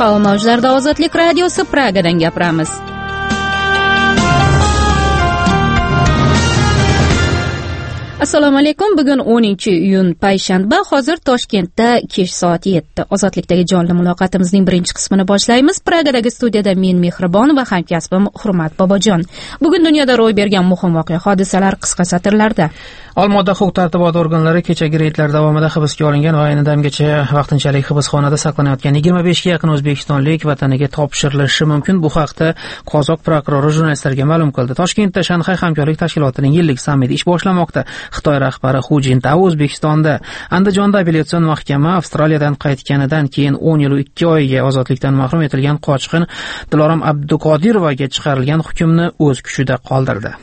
Havo mavjlarida Ozodlik radiosi Pragadan gapiramiz. Assalomu alaykum. Bugun 10-iyun payshanba. Hozir Toshkentda kech soat 7. Ozodlikdagi jonli muloqotimizning birinchi qismini boshlaymiz. Pragadagi studiyada men Mehribon va hamkasbim Hurmat Bobojon. Bugun dunyoda ro'y bergan muhim voqea hodisalar qisqa satrlarda. Olmaota huquq-tartibot organlari kechagi reydlar davomida hibsga olingan va ayni damgacha vaqtinchalik hibsxonada saqlanayotgan 25 ga yaqin o'zbekistonlik vataniga topshirilishi mumkin. Bu haqda qozoq prokurori jurnalistlarga ma'lum qildi. Toshkentda Shanxay hamkorlik tashkilotining yillik sammiti ish boshlamoqda. Xitoy rahbari Hu Jintao O'zbekistonda, Andijonda apellyatsion mahkama Avstraliyadan qaytganidan keyin 10 yil 2 oyga ozodlikdan mahrum etilgan qochqin Dilorom Abduqodirovaga chiqarilgan hukmni o'z kuchida qoldirdi.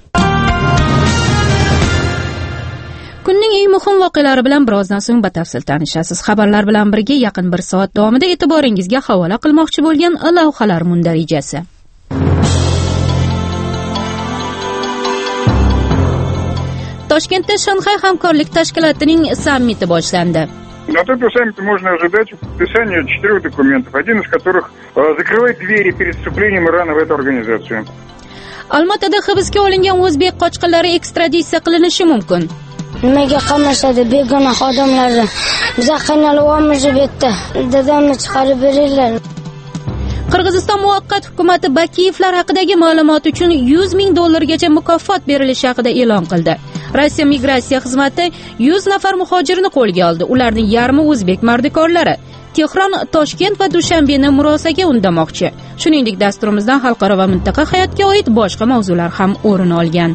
Kunning eng muhim voqealari bilan birozdan so'ng batafsil tanishasiz. Xabarlar bilan birga yaqin 1 soat davomida e'tiboringizga havola qilmoqchi bo'lgan lavhalar mundarijasi. Toshkentda Shanxay hamkorlik tashkilotining sammiti boshlandi. От этого саммита можно ожидать подписания 4 документов, один из которых закрывает двери перед вступлением Ирана в эту организацию. Olmaotada hibsga olingan o'zbek qochqinlari ekstraditsiya qilinishi mumkin. Nimaga qamashadi begunoh odamlarni? Biza qiynalyapmiz bu yerda. Dadamni chiqarib beringlar. Qirg'iziston muvaqqat hukumati Bakiyevlar haqidagi ma'lumot uchun $100,000 mukofot berilishi haqida e'lon qildi. Rossiya migratsiya xizmati 100 nafar muhojirni qo'lga oldi. Ularning yarmi o'zbek mardikorlari. Tehron, Toshkent va Dushanbeni murosaga undamoqchi. Shuningdek, dasturimizdan xalqaro va mintaqa hayotga oid boshqa mavzular ham o'rin olgan.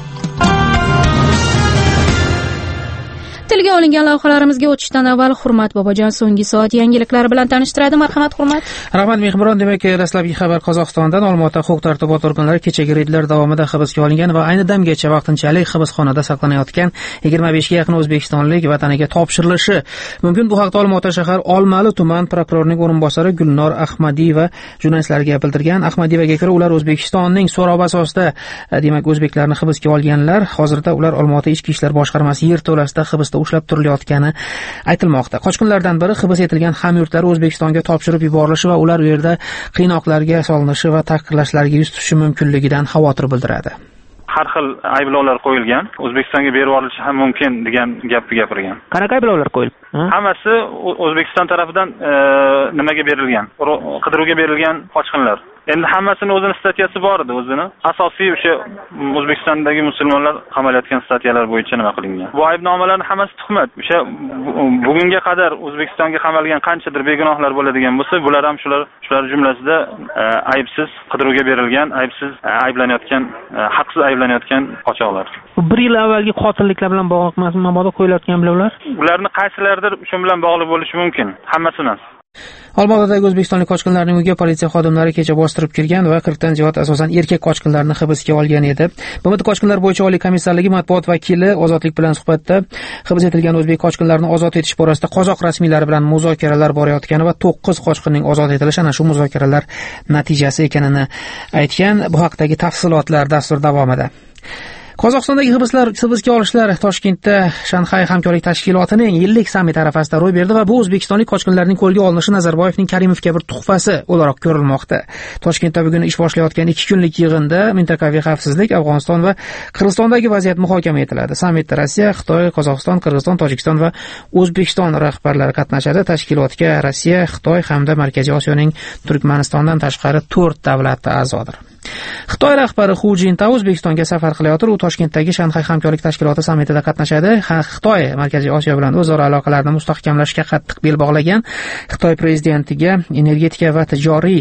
Tilga olingan lavhalarimizga o'tishdan avval Hurmat Bobojon so'nggi soat yangiliklari bilan tanishtiradi. Marhamat Hurmat. Rahmat Mehmon. Demak, dastlabki xabar Qozog'istondan. Olmaota huquq-tartibot organlari kechagi reydlar davomida hibsga olingan va ayni damgacha vaqtinchalik hibsxonada saqlanayotgan 25 ga yaqin o'zbekistonlik vataniga topshirilishi mumkin. Bu haqda Olmaota shahar Olmali tuman prokurorining o'rinbosari Gulnor Ahmadiyeva jurnalistlarga bildirgan. Ahmadiyevaga ko'ra, ular O'zbekistonning so'rovi asosida, demak, o'zbeklarni hibsga olganlar. Hozirda ular Olmaota ichki ishlar boshqarmasi yerto'lasida hibsda ushlab turilayotgani aytilmoqda. Qochqinlardan biri hibs etilgan hamyurtlari O'zbekistonga topshirib yuborilishi va ular u yerda qiynoqlarga solinishi va tahqirlashlarga yuz tutishi mumkinligidan xavotir bildiradi. Har xil ayblovlar qo'yilgan. O'zbekistonga berib yuborilishi ham mumkin degan gapni gapirgan. Qanaqa ayblovlar qo'yildi? Hammasi O'zbekiston tarafidan nimaga berilgan? Qidiruvga berilgan qochqinlar. Endi hammasini o'zining statiyasi bor edi, o'zini. Asosiy o'sha O'zbekistondagi musulmonlar qamalayotgan statiyalar bo'yicha nima qilingan. Bu aybnomalarning hammasi tuhmat. O'sha bugunga qadar O'zbekistonga qamalgan qanchadir begunohlar bo'ladigan bo'lsa, bular ham shular jumlasida aybsiz qidiruvga berilgan, aybsiz ayblanayotgan, haqsiz ayblanayotgan qochoqlar. 1 yil avvalgi qotilliklar bilan bog'liq mabodo qo'yilayotgan bilovlar? Ularni qaysilardir shu bilan bog'liq bo'lishi mumkin, hammasi emas. Olmaotadagi o'zbekistonlik qochqinlarning uyiga politsiya xodimlari kecha bostirib kirgan va 40 dan ziyod asosan erkak qochqinlarni hibsga olgan edi. BMT qochqinlar bo'yicha oliy komissarligi matbuot vakili Ozodlik bilan suhbatda hibs etilgan o'zbek qochqinlarni ozod etish borasida qozoq rasmiylari bilan muzokaralar borayotgani va 9 qochqinning ozod etilishi ana shu muzokaralar natijasi ekanini aytgan. Bu haqdagi tafsilotlar dastur davomida. Qozog'istondagi hibsga olishlar Toshkentda Shanxay hamkorlik tashkilotining yillik sammiti arafasida ro'y berdi va bu o'zbekistonlik qochqinlarning qo'lga olinishi Nazarboyevning Karimovga bir tuhfasi o'laroq ko'rilmoqda. Toshkentda bugun ish boshlayotgan 2 kunlik yig'inda mintaqaviy xavfsizlik, Afg'oniston va Qirg'izistondagi vaziyat muhokama etiladi. Sammitda Rossiya, Xitoy, Qozog'iston, Qirg'iziston, Tojikiston va O'zbekiston rahbarlari qatnashadi. Tashkilotga Rossiya, Xitoy hamda Markaziy Osiyoning Turkmanistondan tashqari 4 davlat a'zodir. Xitoy rahbari Hu Jintao O'zbekistonga safar qilayotir. U Toshkentdagi Shanxay hamkorlik tashkiloti sammitida qatnashadi. Xitoy Markaziy Osiyo bilan o'zaro aloqalarni mustahkamlashga qattiq bel bog'lagan. Xitoy prezidentiga energetika va tijoriy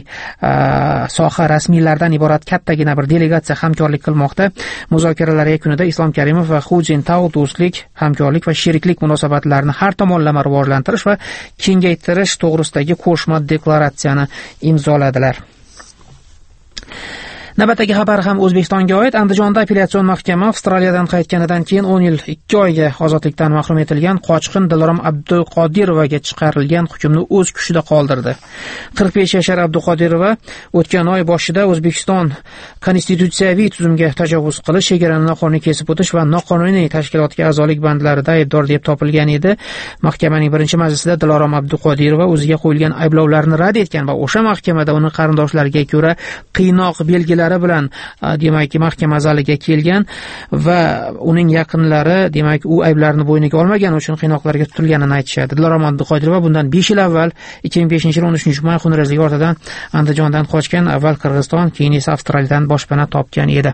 soha rasmiylaridan iborat kattagina bir delegatsiya hamkorlik qilmoqda. Muzokaralar yakunida Islom Karimov va Hu Jintao do'stlik, hamkorlik va sheriklik munosabatlarini har tomonlama rivojlantirish va kengaytirish to'g'risidagi qo'shma deklaratsiyani imzoladilar. Navbatdagi xabar ham O'zbekistonga oid. Andijonda apellyatsion mahkama Avstraliyadan qaytganidan keyin 10 yil 2 oyga ozodlikdan mahrum etilgan qochqin Dilorom Abduqodirovaga chiqarilgan hukmni o'z kuchida qoldirdi. 45 yashar Abduqodirova o'tgan oy boshida O'zbekiston konstitutsiyaviy tuzumga tajovuz qilish, chegarani noqonuniy kesib o'tish va noqonuniy tashkilotga a'zolik bandlarida aybdor deb topilgan edi. Mahkamaning birinchi majlisida Dilorom Abduqodirova o'ziga qo'yilgan ayblovlarni rad etgan va o'sha mahkamada uni qarindoshlariga ko'ra qiynoq belgilari bilan demak mahkama zaliga kelgan va uning yaqinlari demak u ayblarni bo'yniga olmagani uchun qiynoqlarga tutilganini aytishadi. Dilorom Abduqodirova bundan 5 yil avval 2005-yil 13-may xunrezligi ortidan Andijondan qochgan, avval Qirg'iziston, keyin esa Avstraliyadan boshpana topgan edi.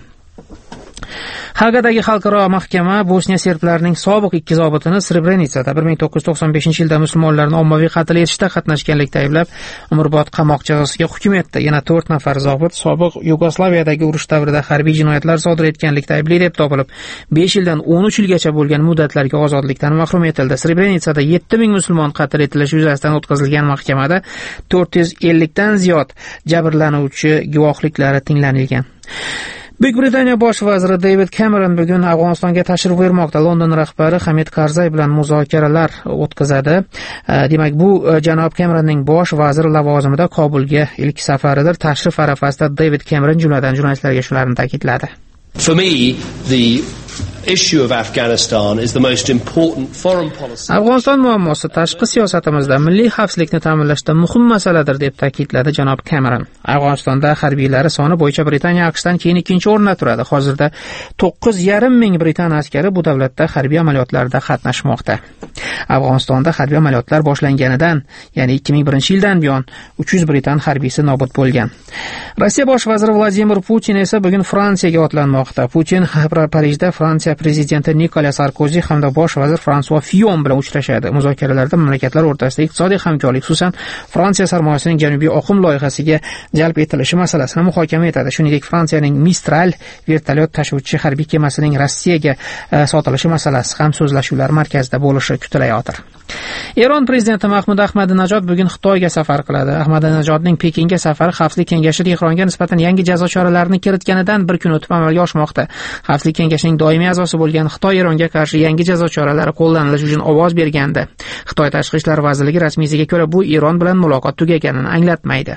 Hagadagi xalqaro mahkama Bosniya serblarining sobiq 2 zobitini Srebrenitsada 1995-yilda musulmonlarni ommaviy qatl etishda qatnashganlikda ayblab, umrbod qamoq jazosiga hukm etdi. Yana 4 nafar zobit sobiq Yugoslaviyadagi urush davrida harbiy jinoyatlar sodir etganlikda aybli deb topilib, 5 yildan 13 yilgacha bo'lgan muddatlarga ozodlikdan mahrum etildi. Srebrenitsada 7000 musulmon qatl etilishi yuzasidan o'tkazilgan mahkamada 450 dan ziyod jabrlanuvchi guvohliklari tinglanilgan. Buyuk Britaniya bosh vaziri David Cameron bugun Afg'onistonga tashrif buyurmoqda. London rahbari Hamid Karzay bilan muzokaralar o'tkazadi. Demak, bu janob Cameronning bosh vazir lavozimida Kobulga ilk safaridir. Tashrif arafasida David Cameron jumladan jurnalistlarga shularni ta'kidladi. For me, the issue of Afghanistan is the most important foreign policy. Afg'oniston muammosi tashqi siyosatimizda milliy xavfsizlikni ta'minlashda muhim masaladir deb ta'kidladi janob Cameron. Afg'onistonda harbiylari soni bo'yicha Britaniya AQShdan keyin 2-o'rinda turadi. Hozirda 9,5 ming Britaniya askari bu davlatda harbiy amaliyotlarda qatnashmoqda. Afg'onistonda harbiy amaliyotlar boshlanganidan, ya'ni 2001-yildan buyon 300 Britan harbiysi nobud bo'lgan. Rossiya bosh vaziri Vladimir Putin esa bugun Fransiyaga otlanmoqda. Putin Parijda Fransiya prezidenti Nikolas Sarkozi hamda bosh vazir François Fillon bilan uchrashadi. Muzokaralarda mamlakatlar o'rtasida iqtisodiy hamkorlik, xususan Fransiya sarmoyasining janubiy oqim loyihasiga jalb etilishi masalasini muhokama etadi. Shuningdek, Fransiyaning Mistral vertolyot tashuvchi harbiy kemasining Rossiyaga sotilishi masalasi ham so'zlashuvlar markazida bo'lishi kutilayotir. Eron prezidenti Mahmud Ahmadinajod bugun Xitoyga safar qiladi. Ahmadinajodning Pekinga safari Xavfsizlik kengashi Tehronga nisbatan yangi jazo choralarini kiritganidan bir kun o'tib amalga oshmoqda. Xavfsizlik kengashining doimiy a'zosi bo'lgan Xitoy Eronga qarshi yangi jazo choralari qo'llanilishi uchun ovoz bergandi. Xitoy tashqi ishlar vazirligi rasmiysiga ko'ra bu Eron bilan muloqot tugaganini anglatmaydi.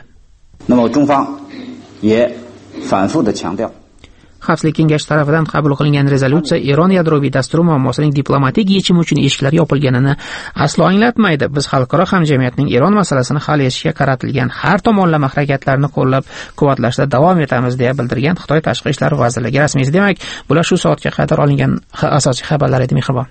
Xavfsizlik kengashi tomonidan qabul qilingan rezolюtsiya Eron yadroviy dasturi muammosining diplomatik yechimi uchun eshiklar yopilganini aslo anglatmaydi. Biz xalqaro hamjamiyatning Eron masalasini hal etishga qaratilgan har tomonlama harakatlarni qo'llab-quvvatlashda davom etamiz deya bildirgan Xitoy tashqi ishlar vazirligi rasmiysi. Demak, bular shu soatga qadar olingan asosiy xabarlar edi, mehribon.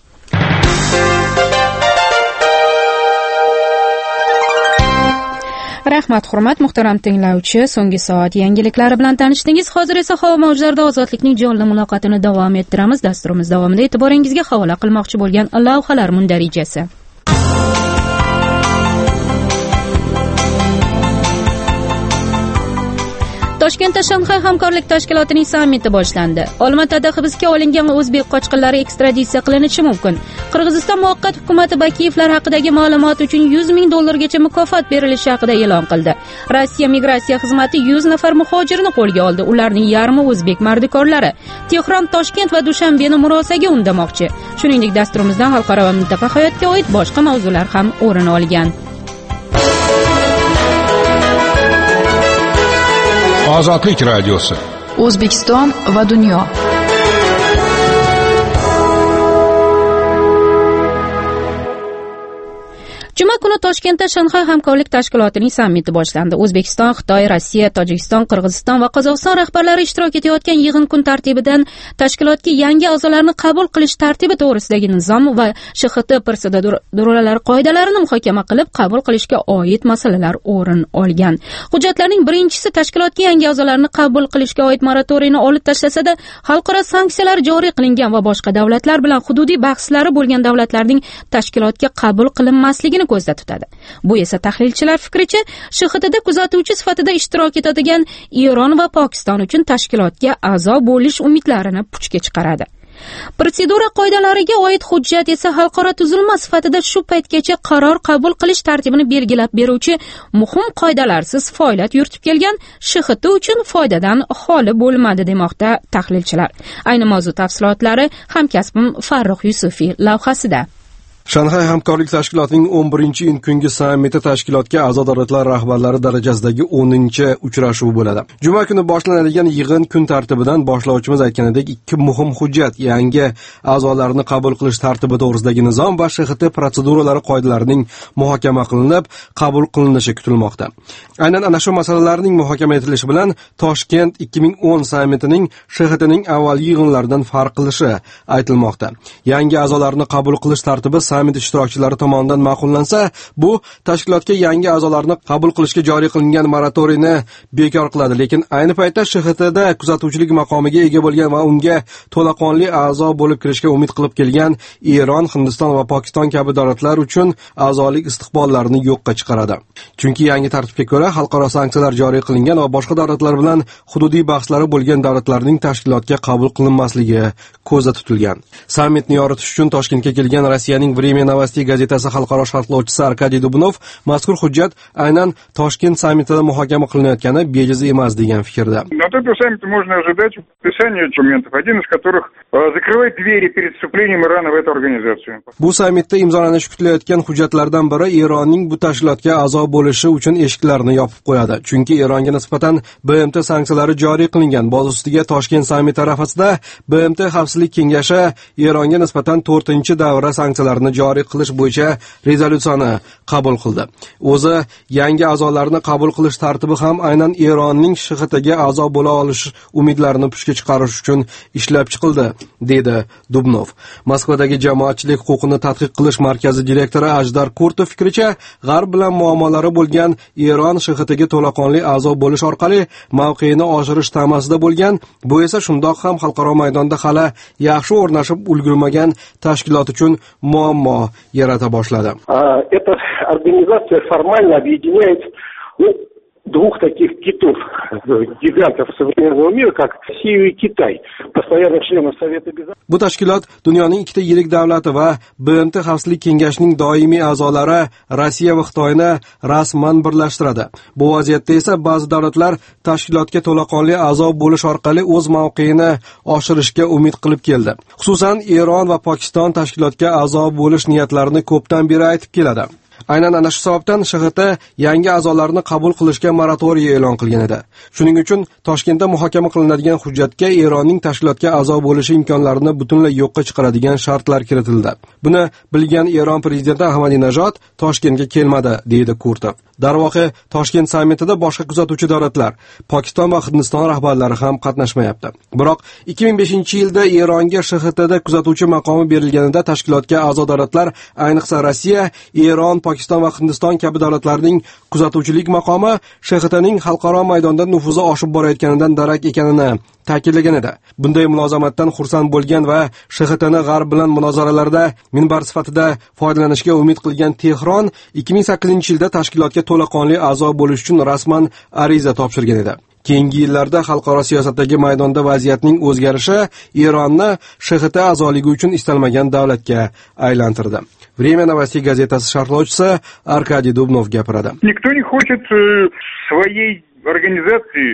Rahmat, hurmat muhtaram tinglovchi, so'nggi soat yangiliklari bilan tanishdingiz. Hozir esa havo mavjlarida ozodlikning jonli muloqotini davom ettiramiz. Dasturimiz davomida e'tiboringizga havola qilmoqchi bo'lgan lavhalar mundarijasi. Toshkentda Shanxay hamkorlik tashkilotining sammiti boshlandi. Olmaotada hibsga olingan o'zbek qochqinlari ekstraditsiya qilinishi mumkin. Qirg'iziston muvaqqat hukumati Bakiyevlar haqidagi ma'lumot uchun $100,000 gacha mukofot berilishi haqida e'lon qildi. Rossiya migratsiya xizmati 100 nafar muhojirni qo'lga oldi. Ularning yarmi o'zbek mardikorlari. Tehron, Toshkent va Dushanbeni murosaga undamoqchi. Shuningdek, dasturimizdan xalqaro va mintaqa hayotga oid boshqa mavzular ham o'rin olgan. Ozodlik radiosi. O'zbekiston va dunyo. Juma kuni Toshkentda Shanxay hamkorlik tashkilotining sammiti boshlandi. O'zbekiston, Xitoy, Rossiya, Tojikiston, Qirg'iziston va Qozog'iston rahbarlari ishtirok etayotgan yig'in kun tartibidan tashkilotga yangi a'zolarni qabul qilish tartibi to'g'risidagi nizom va SHT proseduralari qoidalarini muhokama qilib, qabul qilishga oid masalalar o'rin olgan. Hujjatlarning birinchisi tashkilotga yangi a'zolarni qabul qilishga oid moratoriyni olib tashlasa-da, xalqaro sanksiyalar joriy qilingan va boshqa davlatlar bilan hududiy bahslari bo'lgan davlatlarning tashkilotga qabul qilinmasligini ko'zda tutadi. Bu esa tahlilchilar fikricha SHTda kuzatuvchi sifatida ishtirok etadigan Eron va Pokiston uchun tashkilotga a'zo bo'lish umidlarini puchga chiqaradi. Protsedura qoidalariga oid hujjat esa xalqaro tuzilma sifatida shu paytgacha qaror qabul qilish tartibini belgilab beruvchi muhim qoidalarsiz faoliyat yuritib kelgan SHXT uchun foydadan xoli bo'lmadi demoqda tahlilchilar. Ayni mavzu tafsilotlari hamkasbim Farruh Yusufiy lavhasida. Shanxay hamkorlik tashkilotining 11-iyun kungi sammiti tashkilotga a'zo davlatlar rahbarlari darajasidagi 10-uchrashuvi bo'ladi. Juma kuni boshlanadigan yig'in kun tartibidan boshlovchimiz aytganidek ikki muhim hujjat, yangi a'zolarni qabul qilish tartibi to'g'risidagi nizom va SHXT protseduralari qoidalarining muhokama qilinib, qabul qilinishi kutilmoqda. Aynan ana shu masalalarning muhokama etilishi bilan Toshkent 2010 sammitining SHXTning avvalgi yig'inlaridan farq qilishi aytilmoqda. Yangi a'zolarni qabul qilish tartibi sammit ishtirokchilari tomonidan ma'qullansa, bu tashkilotga yangi a'zolarni qabul qilishga joriy qilingan moratoriyni bekor qiladi. Lekin ayni paytda SHXTda kuzatuvchilik maqomiga ega bo'lgan va unga to'laqonli a'zo bo'lib kirishga umid qilib kelgan Eron, Hindiston va Pokiston kabi davlatlar uchun a'zolik istiqbollarini yo'qqa chiqaradi. Chunki yangi tartibga ko'ra xalqaro sanksiyalar joriy qilingan va boshqa davlatlar bilan hududiy bahslari bo'lgan davlatlarning tashkilotga qabul qilinmasligi ko'zda tutilgan. Sammitni yoritish uchun Toshkentga kelgan Rossiyaning Время Novosti gazetasi xalqaro sharhlovchisi Arkadiy Dubnov mazkur hujjat aynan Toshkent sammitida muhokama qilinayotgani bejiz emas degan fikrda. От этого саммита можно ожидать подписания документов, один из которых закрывает двери перед вступлением Ирана в эту организацию. Bu sammitda imzolanishi kutilayotgan hujjatlardan biri Eronning bu tashkilotga a'zo bo'lishi uchun eshiklarni yopib qo'yadi. Chunki Eronga nisbatan BMT sanksiyalari joriy qilingan. Boz ustiga Toshkent sammiti arafasida BMT Xavfsizlik kengashi Eronga nisbatan 4-davra sanksiyalarni joriy qilish bo'yicha rezolyutsiyani qabul qildi. O'zi yangi a'zolarni qabul qilish tartibi ham aynan Eronning SHXTga a'zo bo'la olish umidlarini pushga chiqarish uchun ishlab chiqildi, dedi Dubnov. Moskvadagi jamoatchilik huquqini tadqiq qilish markazi direktori Ajdar Kurtov fikricha, G'arb bilan muammolari bo'lgan Eron SHXTga to'laqonli a'zo bo'lish orqali mavqeini oshirish tamasida bo'lgan. Bu esa shundoq ham xalqaro maydonda hali yaxshi o'rnashib ulgurmagan tashkilot uchun muammo yarata boshladi. Эта организация формально объединяет двух таких китов, гигантов современного мира, как Россию и Китай, постоянных членов Совета Безопасности. Bu tashkilot dunyoning ikkita yirik davlati va BMT Xavfsizlik kengashining doimiy a'zolari Rossiya va Xitoyni rasman birlashtiradi. Bu vaziyatda esa ba'zi davlatlar tashkilotga to'laqonli a'zo bo'lish orqali o'z mavqeini oshirishga umid qilib keldi. Xususan, Eron va Pokiston tashkilotga a'zo bo'lish niyatlarini ko'pdan beri aytib keladi. Aynan ana shu sababdan SHXT yangi a'zolarni qabul qilishga moratoriya e'lon qilgan edi. Shuning uchun Toshkentda muhokama qilinadigan hujjatga Eronning tashkilotga a'zo bo'lishi imkonlarini butunlay yo'qqa chiqaradigan shartlar kiritildi. Buni bilgan Eron prezidenti Ahmadinejod Toshkentga kelmadi, deydi Kurtov. Darvoqe, Toshkent sammitida boshqa kuzatuvchi davlatlar, Pokiston va Hindiston rahbarlari ham qatnashmayapti. Biroq 2005-yilda Eronga SHXTda kuzatuvchi maqomi berilganida tashkilotga a'zo davlatlar, ayniqsa Rossiya, Eron, Pokiston va Hindiston kabi davlatlarning kuzatuvchilik maqomi SHXTning xalqaro maydonda nufuzi oshib borayotganidan darak ekanini ta'kidlagan edi. Bunday mulozamatdan xursand bo'lgan va SHXTni G'arb bilan munozaralarda minbar sifatida foydalanishga umid qilgan Tehron 2008-yilda tashkilotga to'laqonli a'zo bo'lish uchun rasman ariza topshirgan edi. Keyingi yillarda xalqaro siyosatdagi maydonda vaziyatning o'zgarishi Eronni SHXT a'zoligi uchun istalmagan davlatga aylantirdi. Время Novosti gazetasi sharhlovchisi Arkadiy Dubnov gapiradi. Никто не хочет своей организации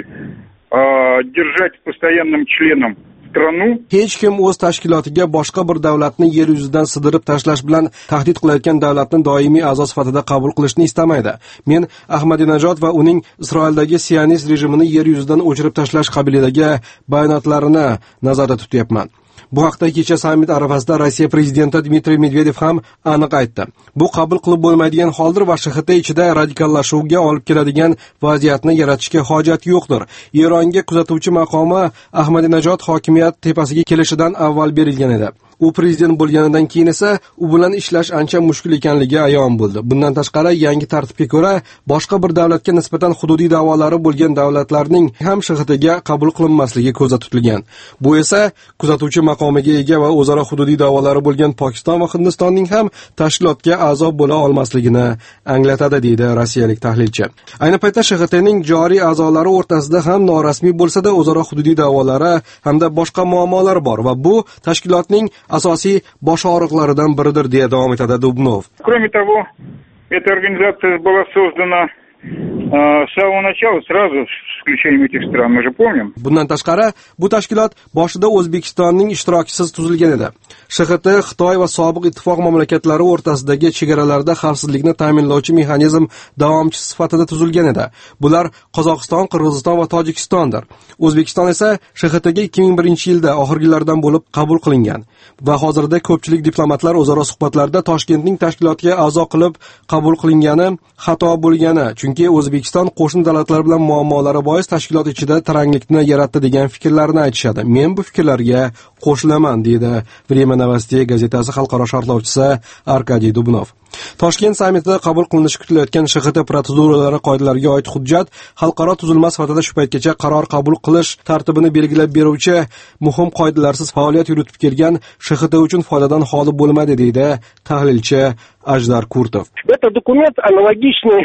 держать постоянным членом страну. Hech kim o'z tashkilotiga boshqa bir davlatni yer yuzidan sidirib tashlash bilan tahdid qilayotgan davlatni doimiy a'zo sifatida qabul qilishni istamaydi. Men Ahmadinejod va uning Isroildagi sionist rejimini yer yuzidan o'chirib tashlash qabilidagi bayonotlarini nazarda tutyapman. Bu haqda kecha sammit arafasida Rossiya prezidenti Dmitriy Medvedev ham aniq aytdi. Bu qabul qilib bo'lmaydigan holdir va SHXT ichida radikallashuvga olib keladigan vaziyatni yaratishga hojat yo'qdir. Eronga kuzatuvchi maqomi Ahmadinejod hokimiyat tepasiga kelishidan avval berilgan edi. U prezident bo'lganidan keyin esa u bilan ishlash ancha mushkul ekanligi ayon bo'ldi. Bundan tashqari, yangi tartibga ko'ra, boshqa bir davlatga nisbatan hududiy da'volari bo'lgan davlatlarning ham SHTga qabul qilinmasligi ko'zda tutilgan. Bu esa kuzatuvchi maqomiga ega va o'zaro hududiy da'volari bo'lgan Pokiston va Hindistonning ham tashkilotga a'zo bo'la olmasligini anglatadi, deydi rossiyalik tahlilchi. Ayni paytda SHTning joriy a'zolari o'rtasida ham norasmiy bo'lsa-da o'zaro hududiy da'volari hamda boshqa muammolar bor va bu tashkilotning asosiy bosh og'riqlaridan biridir, deya davom etadi Dubnov. Кроме того, эта организация была создана с самого начала, сразу с исключением этих стран, мы же помним. Bundan tashqari, bu tashkilot boshida O'zbekistonning ishtirokisiz tuzilgan edi. SHT Xitoy va sobiq ittifoq mamlakatlari o'rtasidagi chegaralarda xavfsizlikni ta'minlovchi mexanizm davomchisi sifatida tuzilgan edi. Bular Qozog'iston, Qirg'iziston va Tojikistondir. O'zbekiston esa SHTga 2001-yilda oxirgilardan bo'lib qabul qilingan va hozirda ko'pchilik diplomatlar o'zaro suhbatlarda Toshkentning tashkilotga a'zo qilib qabul qilingani xato bo'lgani, chunki O'zbekiston qo'shni davlatlar bilan muammolari bois tashkilot ichida taranglikni yaratdi degan fikrlarni aytishadi. Men bu fikrlarga qo'shilaman, deydi Vremya Novosti gazetasi xalqaro sharhlovchisi Arkadiy Dubnov. Toshkent sammitida qabul qilinishi kutilayotgan SHT protseduralari qoidalariga oid hujjat xalqaro tuzilma sifatida shu paytgacha qaror qabul qilish tartibini belgilab beruvchi muhim qoidalarsiz faoliyat yuritib kelgan SHT uchun foydadan xoli bo'lmadi, deydi tahlilchi Ajdar Kurtov. Это документ аналогичный,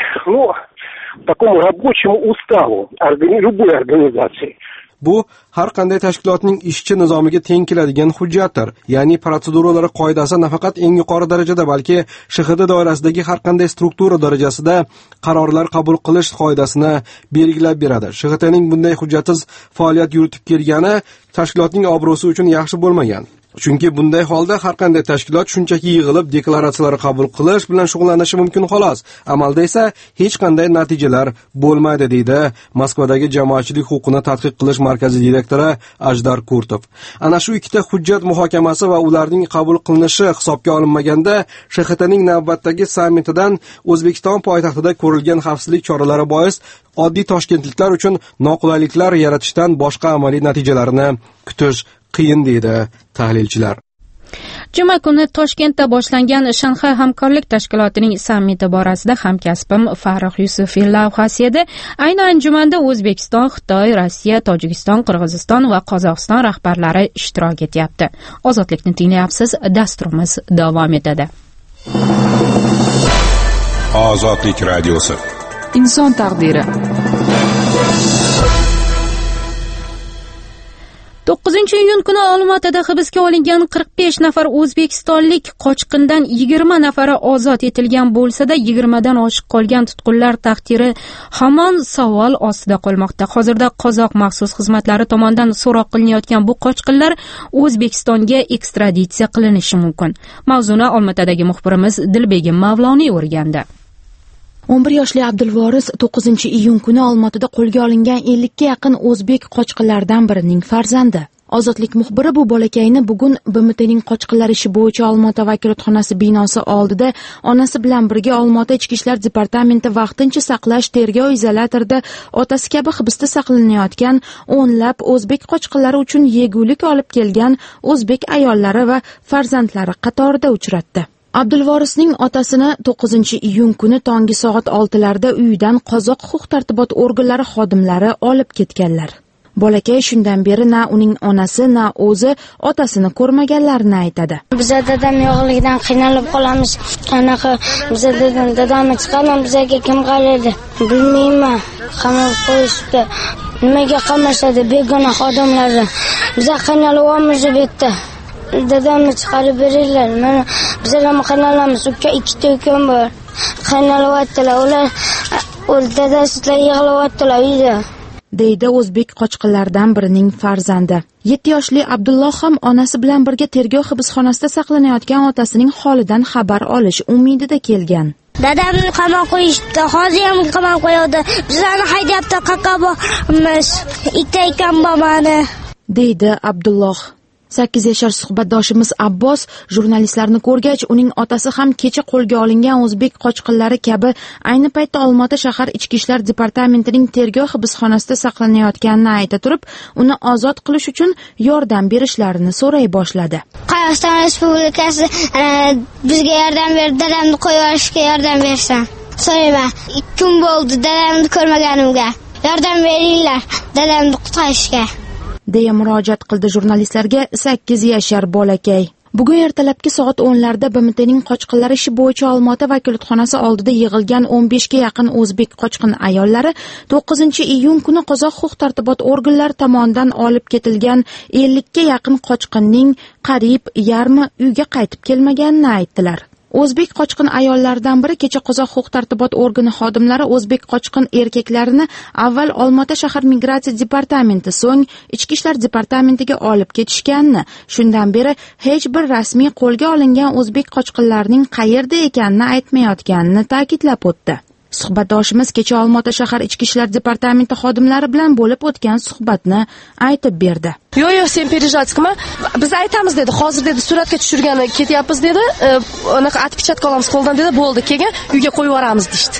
такому рабочему уставу любой организации. Bu har qanday tashkilotning ishchi nizomiga teng keladigan hujjatdir. Ya'ni protseduralari qoidasi nafaqat eng yuqori darajada, balki SHT doirasidagi har qanday struktura darajasida qarorlar qabul qilish qoidasini belgilab beradi. SHTning bunday hujjatsiz faoliyat yuritib kelgani tashkilotning obro'si uchun yaxshi bo'lmagan. Chunki bunday holda har qanday tashkilot shunchaki yig'ilib deklaratsiyalar qabul qilish bilan shug'ullanishi mumkin xolos. Amalda esa hech qanday natijalar bo'lmaydi, deydi Moskvadagi jamoatchilik huquqini tadqiq qilish markazi direktori Ajdar Kurtov. Ana shu ikkita hujjat muhokamasi va ularning qabul qilinishi hisobga olinmaganda, SHTning navbatdagi sammitidan O'zbekiston poytaxtida ko'rilgan xavfsizlik choralari bois oddiy toshkentliklar uchun noqulayliklar yaratishdan boshqa amaliy natijalarni kutish qiyin, deydi tahlilchilar. Juma kuni Toshkentda boshlangan Shanxay hamkorlik tashkilotining sammiti borasida hamkasbim Farruh Yusufov lavhasi edi. Ayni anjumanda O'zbekiston, Xitoy, Rossiya, Tojikiston, Qirg'iziston va Qozog'iston rahbarlari ishtirok etyapti. Ozodlikni tinglayapsiz, dasturimiz davom etadi. Ozodlik radiosi. Inson taqdiri. 9-iyun kuni Olmaotada hibsga olingan 45 nafar o'zbekistonlik qochqindan 20 nafari ozod etilgan bo'lsa-da, 20 dan oshiq qolgan tutqunlar taqdiri hamon savol ostida qolmoqda. Hozirda qozoq maxsus xizmatlari tomonidan so'roq qilinayotgan bu qochqinlar O'zbekistonga ekstraditsiya qilinishi mumkin. Mavzuni Olmaotadagi muxbirimiz Dilbegim Mavloniy o'rgandi. 11 yoshli Abdulvoris 9-iyun kuni Olmaotada qo'lga olingan 50 ga yaqin o'zbek qochqinlaridan birining farzandi. Ozodlik muxbiri bu bolakayni bugun BMTning qochqinlar ishi bo'yicha Olmaota vakolatxonasi binosi oldida onasi bilan birga Olmaota Ichki ishlar departamenti vaqtincha saqlash tergov izolyatorida otasi kabi hibsda saqlanayotgan o'nlab o'zbek qochqinlari uchun yegulik olib kelgan o'zbek ayollari va farzandlari qatorida uchratdi. Abdulvorisning otasini 9-iyun kuni tongi soat 6larda uyidan qozoq huquq-tartibot organlari xodimlari olib ketganlar. Bolakay shundan beri na uning onasi, na o'zi otasini ko'rmaganlarini aytadi. Biz dadam yo'qligidan qiynalib qolamiz. Qanaqa biz dadamni chiqarmam, bizga kim qaraydi? Bilmayman. Qamab qo'yishdi. Nimaga qamashadi begona xodimlarni? Biz qiynalyapmiz bu yerda. Dadamni chiqarib beringlar. Mana bizlar qiynalamiz. Ikkita ukam bor. Qiynalyaptilar. Ular dadasilar yig'layaptilar uyda. deydi o'zbek qochqinlaridan birining farzandi. 7 yoshli Abdulloh ham onasi bilan birga tergov hibsxonasida saqlanayotgan otasining holidan xabar olish umidida kelgan. Dadamni qamoqqa qo'yishdi, hozir ham qamoqqa qo'yadi. Bizlarni haydayapti, qaqa bormiz. Ikkita ekan bomani, deydi Abdulloh. 8 yashar suhbatdoshimiz Abbos jurnalistlarni ko'rgach, uning otasi ham kecha qo'lga olingan o'zbek qochqinlari kabi ayni paytda Olmaota shahar Ichki ishlar departamentining tergov hibsxonasida saqlanayotganini ayta turib, uni ozod qilish uchun yordam berishlarini so'ray boshladi. Qozog'iston Respublikasi bizga yordam berdi, dadamni qo'yib olishga yordam bersin. So'rayman. 2 kun bo'ldi dadamni ko'rmaganimga. Yordam beringlar dadamni qutqarishga. deya murojaat qildi jurnalistlarga 8 yashar bolakay. Bugun ertalabki soat 10larda BMTning qochqinlar ishi bo'yicha Olmaota vakolatxonasi oldida yig'ilgan 15 ga yaqin o'zbek qochqin ayollari 9-iyun kuni qozoq huquq-tartibot organlari tomonidan olib ketilgan 50 ga yaqin qochqinning qariyb yarmi uyga qaytib kelmaganini aytdilar. O'zbek qochqin ayollaridan biri kecha qozoq huquq-tartibot organi xodimlari o'zbek qochqin erkaklarini avval Olmaota shahar migratsiya departamenti, so'ng Ichki ishlar departamentiga olib ketishganini, shundan beri hech bir rasmiy qo'lga olingan o'zbek qochqinlarining qayerda ekanini aytmayotganini ta'kidlab o'tdi. Suhbatdoshimiz kecha Olmaota shahar Ichki ishlar departamenti xodimlari bilan bo'lib o'tgan suhbatni aytib berdi. Yo'q, sen perejat qilma. Biz aytamiz dedi. Hozir dedi suratga tushirgani ketyapmiz dedi. Unaqa отпечатка olamiz qo'ldan dedi. Bo'ldi, keyin uyga qo'yib yuboramiz deydi.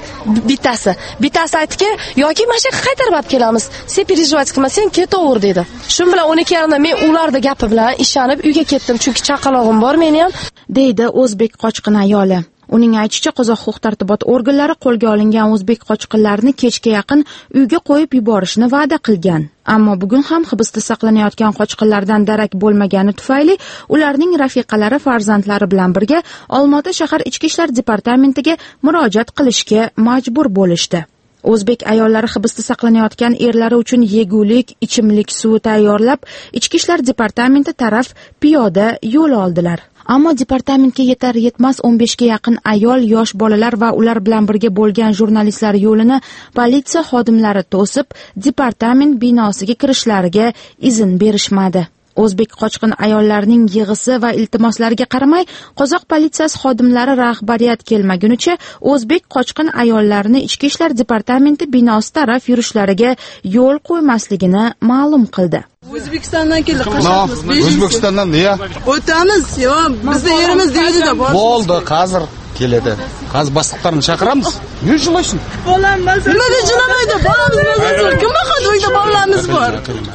Bittasi aytdiki, yoki mashaq qaytarib olib kelamiz. Sen perejat qilma, sen ketaver dedi. Shu bilan 12:30da men ularda gapi bilan ishonib uyga ketdim, chunki chaqalog'im bor meni ham, deydi o'zbek qochqin ayoli. Uning aytishicha, qozoq huquq-tartibot organlari qo'lga olingan o'zbek qochqinlarini kechga yaqin uyga qo'yib yuborishni va'da qilgan. Ammo bugun ham hibsda saqlanayotgan qochqinlardan darak bo'lmagani tufayli ularning rafiqalari farzandlari bilan birga Olmaota shahar Ichki ishlar departamentiga murojaat qilishga majbur bo'lishdi. O'zbek ayollari hibsda saqlanayotgan erlari uchun yegulik, ichimlik suvi tayyorlab, Ichki ishlar departamenti taraf piyoda yo'l oldilar. Ammo departamentga yetar yetmas 15 ga yaqin ayol, yosh bolalar va ular bilan birga bo'lgan jurnalistlar yo'lini politsiya xodimlari to'sib, departament binosiga kirishlariga izn berishmadi. O'zbek qochqin ayollarining yig'isi va iltimoslariga qaramay, qozoq politsiyasi xodimlari rahbariyat kelmagunicha o'zbek qochqin ayollarini Ichki ishlar departamenti binosi taraf yurishlariga yo'l qo'ymasligini ma'lum qildi. O'zbekistondan keldi, qashamiz. O'zbekistondan ya. O'tamiz, yo, bizda yerimiz deydi-da, bor. Bo'ldi, hozir keladi. Hozir boshliqlarni chaqiramiz. Nima jilaysan? Bolam bas. Nimaga jilamaydi? Bolamiz kim baqadi uyda bolalarimiz bor.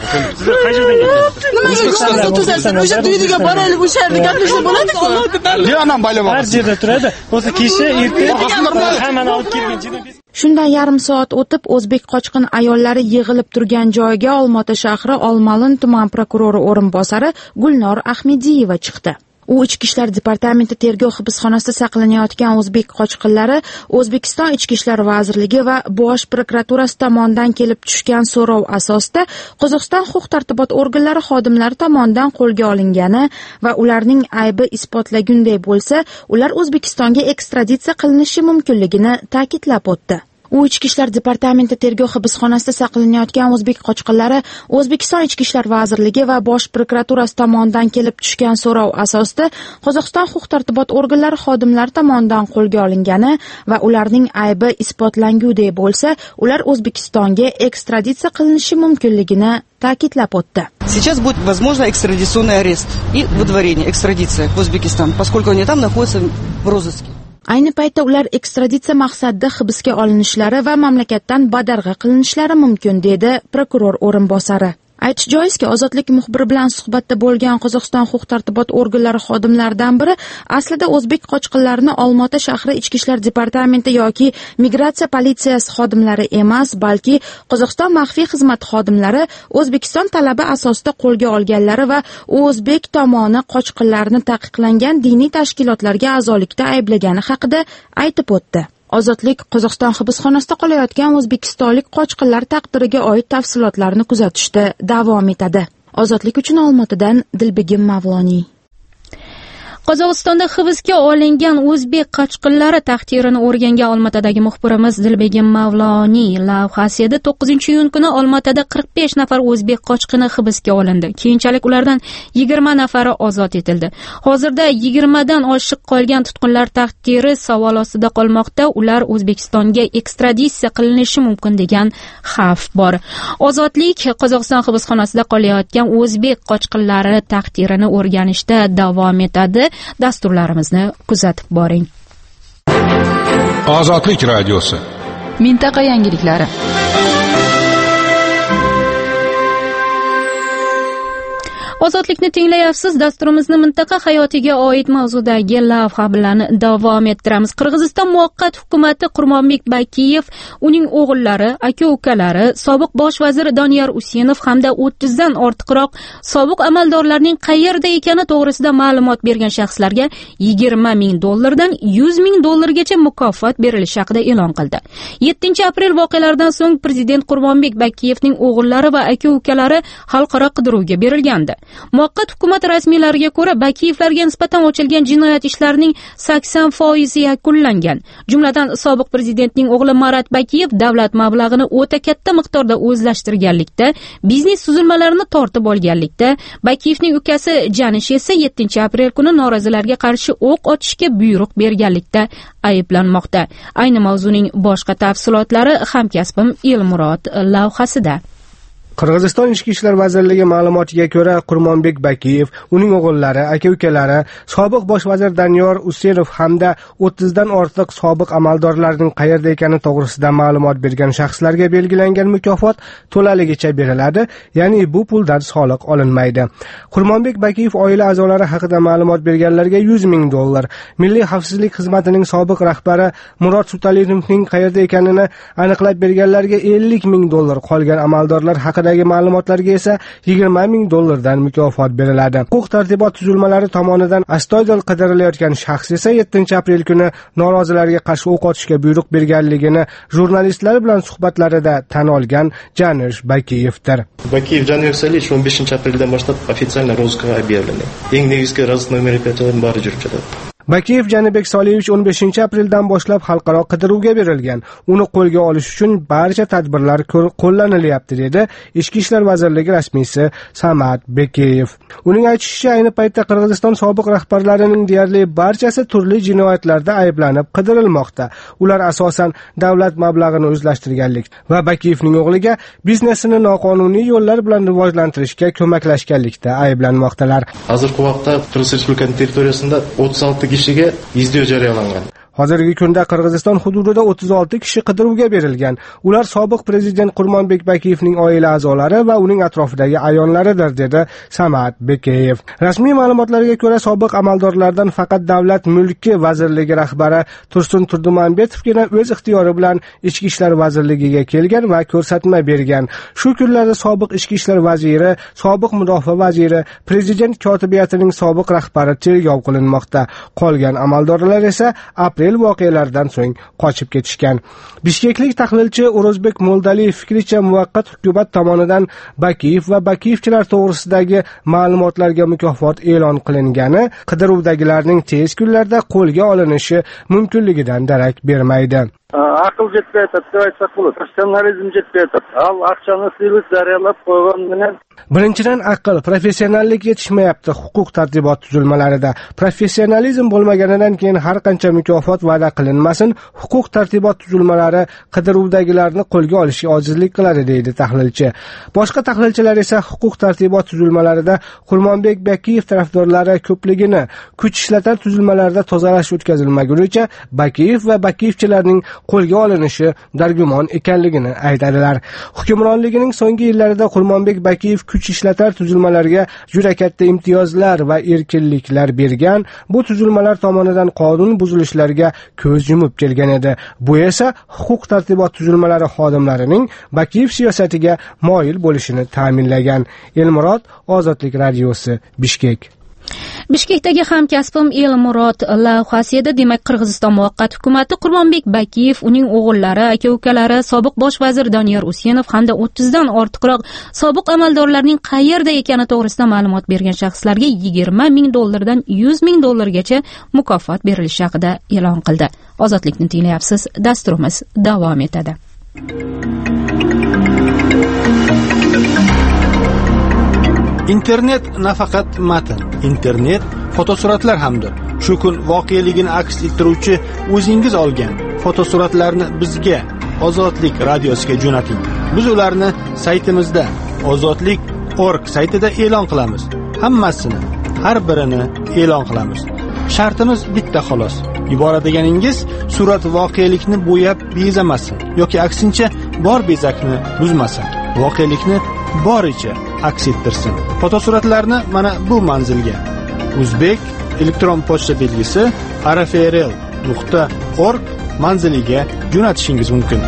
Nimaga jilamaydi? To'sasan, o'sha to'yiga boraylik, o'sha yerda gaplashsa bo'ladi-ku. Leonam bayla bor. Har yerda turadi. O'zi kecha erta hammani olib kelgan. Shundan yarim soat o'tib o'zbek qochqin ayollari yig'ilib turgan joyga Olmaota shahri Olmaliq tuman prokurori o'rinbosari Gulnor Ahmediyeva chiqdi. U Ichki ishlar departamenti tergov hibsxonasida saqlanayotgan o'zbek qochqinlari O'zbekiston Ichki ishlar vazirligi va Bosh prokuraturasi tomonidan kelib tushgan so'rov asosida Qozog'iston huquq-tartibot organlari xodimlari tomonidan qo'lga olingani va ularning aybi isbotlagunday bo'lsa, ular O'zbekistonga ekstraditsiya qilinishi mumkinligini ta'kidlab o'tdi. U Ichki ishlar departamenti tergov hibsxonasida saqlanayotgan o'zbek qochqinlari O'zbekiston Ichki ishlar vazirligi va Bosh prokuraturasi tomonidan kelib tushgan so'rov asosida Qozog'iston huquq-tartibot organlari xodimlari tomonidan qo'lga olingani va ularning aybi isbotlanguday bo'lsa, ular O'zbekistonga ekstraditsiya qilinishi mumkinligini ta'kidlab o'tdi. Сейчас будет возможно экстрадиционный арест и выдворение, экстрадиция в Узбекистан, поскольку они там находятся в розыске. Ayni paytda ular ekstraditsiya maqsadida hibsga olinishlari va mamlakatdan badarg'a qilinishlari mumkin, dedi prokuror o'rinbosari. Aytish joizki, Ozodlik muxbiri bilan suhbatda bo'lgan Qozog'iston huquq-tartibot organlari xodimlaridan biri aslida o'zbek qochqinlarini Olmaota shahri Ichki ishlar departamenti yoki migratsiya politsiyasi xodimlari emas, balki Qozog'iston maxfiy xizmat xodimlari O'zbekiston talabi asosida qo'lga olganlari va o'zbek tomoni qochqinlarni taqiqlangan diniy tashkilotlarga a'zolikda ayblagani haqida aytib o'tdi. Ozodlik Qozog'iston hibsxonasida qolayotgan o'zbekistonlik qochqinlar taqdiriga oid tafsilotlarni kuzatishda davom etadi. Ozodlik uchun Olmaotadan Dilbegim Mavloniy. Qozog'istonda hibsga olingan o'zbek qochqinlari taqdirini o'rgangan Olmaotadagi muxbirimiz Dilbegim Mavloniy lavhasida 9-iyun kuni Olmaotada 45 nafar o'zbek qochqini hibsga olindi. Keyinchalik ulardan 20 nafari ozod etildi. Hozirda 20 dan oshiq qolgan tutqunlar taqdiri savol ostida qolmoqda. Ular O'zbekistonga ekstraditsiya qilinishi mumkin degan xavf bor. Ozodlik Qozog'iston hibsxonasida qolayotgan o'zbek qochqinlari taqdirini o'rganishda davom etadi. Dasturlarimizni kuzatib boring. Ozodlik radiosi. Mintaqa yangiliklari. Ozodlikni tinglayapsiz. Dasturimizni mintaqa hayotiga oid mavzudagi lavha bilan davom ettiramiz. Qirg'iziston muvaqqat hukumati Qurmonbek Bakiyev, uning o'g'illari, aka-ukalari, sobiq bosh vazir Doniyor Usenov hamda 30 dan ortiqroq sobiq amaldorlarning qayerda ekani to'g'risida ma'lumot bergan shaxslarga $20,000 dan $100,000 mukofot berilishi haqida e'lon qildi. 7-aprel voqealaridan so'ng prezident Qurmonbek Bakiyevning o'g'illari va aka-ukalari xalqaro qidiruvga berilgandi. Muvaqqat hukumat rasmiylariga ko'ra, Bakiyevlarga nisbatan ochilgan jinoyat ishlarining 80% yakunlangan. Jumladan, sobiq prezidentning o'g'li Marat Bakiyev davlat mablag'ini o'ta katta miqdorda o'zlashtirganlikda, biznes tuzilmalarini tortib olganlikda, Bakiyevning ukasi Janish esa 7-aprel kuni norozilarga qarshi o'q otishga buyruq berganlikda ayblanmoqda. Ayni mavzuning boshqa tafsilotlari hamkasbim Elmurod lavhasida. Qirg'iziston Ichki ishlar vazirligi ma'lumotiga ko'ra, Qurmonbek Bakiyev, uning o'g'illari, aka-ukalari, sobiq bosh vazir Doniyor Usenov hamda 30 dan ortiq sobiq amaldorlarning qayerda ekani to'g'risida ma'lumot bergan shaxslarga belgilangan mukofot to'laligicha beriladi, ya'ni bu puldan soliq olinmaydi. Qurmonbek Bakiyev oila a'zolari haqida ma'lumot berganlarga $100,000, Milliy xavfsizlik xizmatining sobiq rahbari Murod Sutalinovning qayerda ekanini aniqlab berganlarga $50,000, qolgan amaldorlar haqida ma'lumotlarga esa $20,000 dan mukofot beriladi. Huquq tartibot tuzilmalari tomonidan astoydil qidirilayotgan shaxs esa 7-aprel kuni norozilarga qarshi o'q otishga buyruq berganligini jurnalistlar bilan suhbatlarida tan olgan Janish Bakiyevdir. Bakiyev Janish Vasilyevich 15-apreldan boshlab официально розыскка объявлены. Eng negizgi rozыsk meropриятиялari bari yurib ketadi. Bakiyev Janibek Soliyevich 15-apreldan boshlab xalqaro qidiruvga berilgan. Uni qo'lga olish uchun barcha tadbirlar qo'llanilyapti, dedi Ichki ishlar vazirligi rasmiysi Samat Bekeyev. Uning aytishicha, ayni paytda Qirg'iziston sobiq rahbarlarining deyarli barchasi turli jinoyatlarda ayblanib qidirilmoqda. Ular asosan davlat mablag'ini o'zlashtirganlik va Bakiyevning o'g'liga biznesini noqonuniy yo'llar bilan rivojlantirishga ko'maklashganlikda ayblanmoqdalar. Hozirgi vaqtda Qirg'iz Respublikasining territoriyasida 36 kishiga izdiyo jarayonlangan. Hozirgi kunda Qirg'iziston hududida 36 kishi qidiruvga berilgan. Ular sobiq prezident Qurmonbek Bakiyevning oila a'zolari va uning atrofidagi ayonlaridir, dedi Samat Bekeyev. Rasmiy ma'lumotlarga ko'ra, sobiq amaldorlardan faqat Davlat mulki vazirligi rahbari Tursun Turdumanbetovgina o'z ixtiyori bilan Ichki ishlar vazirligiga kelgan va ko'rsatma bergan. Shu kunlarda sobiq Ichki ishlar vaziri, sobiq mudofaa vaziri, prezident kotibiyatining sobiq rahbari tergov qilinmoqda. Qolgan amaldorlar esa aprel voqealaridan so'ng qochib ketishgan. Bishkeklik tahlilchi O'rozbek Mo'ldaliyev fikricha, muvaqqat hukumat tomonidan Bakiyev va Bakiyevchilar to'g'risidagi ma'lumotlarga mukofot e'lon qilingani qidiruvdagilarning tez kunlarda qo'lga olinishi mumkinligidan darak bermaydi. Aql жетпей атат деп айтсак болот. Профессионализм жетпей атат. Ал акчаны сыйлык жарыялап койгон менен Birinchidan aql, professionallik yetishmayapti huquq tartibot tuzilmalarida. Professionalizm bo'lmaganidan keyin har qancha mukofot va'da qilinmasin, huquq tartibot tuzilmalari qidiruvdagilarni qo'lga olishga ojizlik qiladi, deydi tahlilchi. Boshqa tahlilchilar esa huquq tartibot tuzilmalarida Qurmonbek Bakiyev tarafdorlari ko'pligini, kuch ishlatar tuzilmalarida tozalash o'tkazilmagunicha Bakiyev va Bakiyevchilarning qo'lga olinishi dargumon ekanligini aytadilar. Hukmronligining so'nggi yillarida Qurmonbek Bakiyev kuch ishlatar tuzilmalarga juda katta imtiyozlar va erkinliklar bergan. Bu tuzilmalar tomonidan qonun buzilishlarga ko'z yumib kelgan edi. Bu esa huquq tartibot tuzilmalari xodimlarining Bakiyev siyosatiga moyil bo'lishini ta'minlagan. Elmurod, Ozodlik radiosi, Bishkek. Bishkekdagi hamkasbim Elmurod lavhasi edi. Demak, Qirg'iziston muvaqqat hukumati Qurbonbek Bakiyev, uning o'g'illari, aka-ukalari, sobiq bosh vazir Doniyor Usenov hamda 30 dan ortiqroq sobiq amaldorlarning qayerda ekani to'g'risida ma'lumot bergan shaxslarga $20,000 dan $100,000gacha mukofot berilishi haqida e'lon qildi. Ozodlikni tinglayapsiz. Dasturimiz davom etadi. Internet nafaqat matn, internet fotosuratlar hamdir. Shu kun voqeligini aks ettiruvchi o'zingiz olgan fotosuratlarni bizga Ozodlik radiosiga jo'nating. Biz ularni saytimizda ozodlik.org saytida e'lon qilamiz. Hammasini, har birini e'lon qilamiz. Shartimiz bitta xolos. Yuboradiganingiz surat voqelikni bo'yab bezamasin yoki aksincha bor bezakni buzmasin. Voqelikni boricha aks ettirsin. Fotosuratlarni mana bu manzilga Uzbek elektron pochta belgisi rfrl.org manziliga jo'natishingiz mumkin.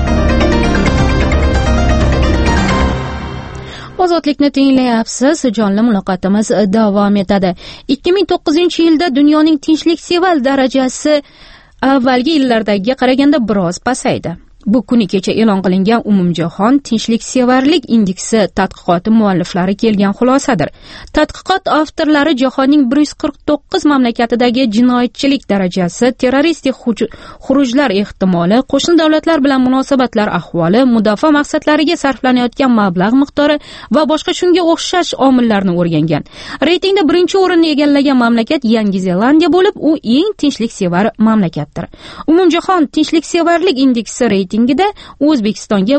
Ozodlikni tinglayapsiz. Jonli muloqotimiz davom etadi. 2009-yilda dunyoning tinchliksevar darajasi avvalgi yillardagiga qaraganda biroz pasaydi. Bu kuni kecha e'lon qilingan umumjahon tinchliksevarlik indeksi tadqiqoti mualliflari kelgan xulosadir. Tadqiqot avtorlari jahonning 149 mamlakatidagi jinoyatchilik darajasi, terroristik xurujlar ehtimoli, qo'shni davlatlar bilan munosabatlar ahvoli, mudofaa maqsadlariga sarflanayotgan mablag' miqdori va boshqa shunga o'xshash omillarni o'rgangan. Reytingda birinchi o'rinni egallagan mamlakat Yangi Zelandiya bo'lib, u eng tinchliksevar mamlakatdir. Umumjahon tinchliksevarlik indeksi reytingida O'zbekistonga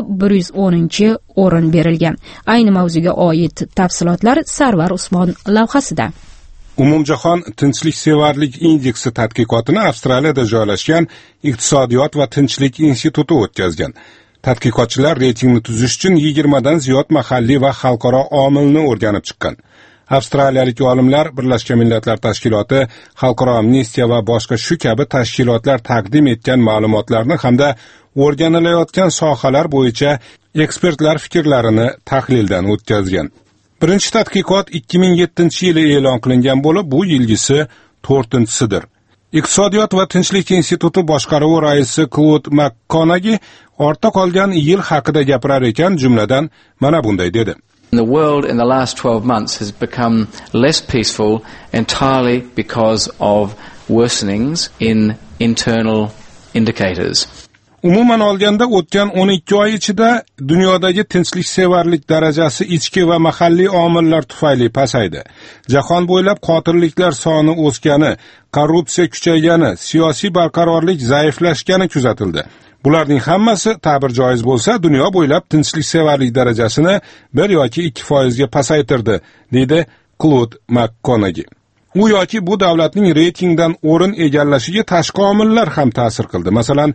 110-o'rin berilgan. Ayni mavzuga oid tafsilotlar Sarvar Usmon lavhasida. Umumjahon tinchliksevarlik indeksi tadqiqotini Avstraliyada joylashgan Iqtisodiyot va tinchlik instituti o'tkazgan. Tadqiqotchilar reytingni tuzish uchun 20 dan ziyod mahalliy va xalqaro omilni o'rganib chiqqan. Avstraliyalik olimlar Birlashgan Millatlar Tashkiloti, Xalqaro amnistiya va boshqa shu kabi tashkilotlar taqdim etgan ma'lumotlarni hamda o'rganilayotgan sohalar bo'yicha ekspertlar fikrlarini tahlildan o'tkazgan. Birinchi tadqiqot 2007-yili e'lon qilingan bo'lib, bu yilgisi 4-sidir. Iqtisodiyot va tinchlik instituti boshqaruvi raisi Claude McConaughey ortda qolgan yil haqida gapirar ekan, jumladan mana bunday dedi. The world in the last 12 months has become less peaceful entirely because of worsenings in internal indicators. Umuman olganda o'tgan 12 oy ichida dunyodagi tinchliksevarlik darajasi ichki va mahalliy omillar tufayli pasaydi. Jahon bo'ylab qotilliklar soni o'sgani, korrupsiya kuchaygani, siyosiy barqarorlik zaiflashgani kuzatildi. Bularning hammasi ta'bir joiz bo'lsa, dunyo bo'ylab tinchliksevarlik darajasini 1 yoki 2% ga pasaytirdi, deydi Claude McConaughey. U yoki bu davlatning reytingdan o'rin egallashiga tashqi omillar ham ta'sir qildi. Masalan,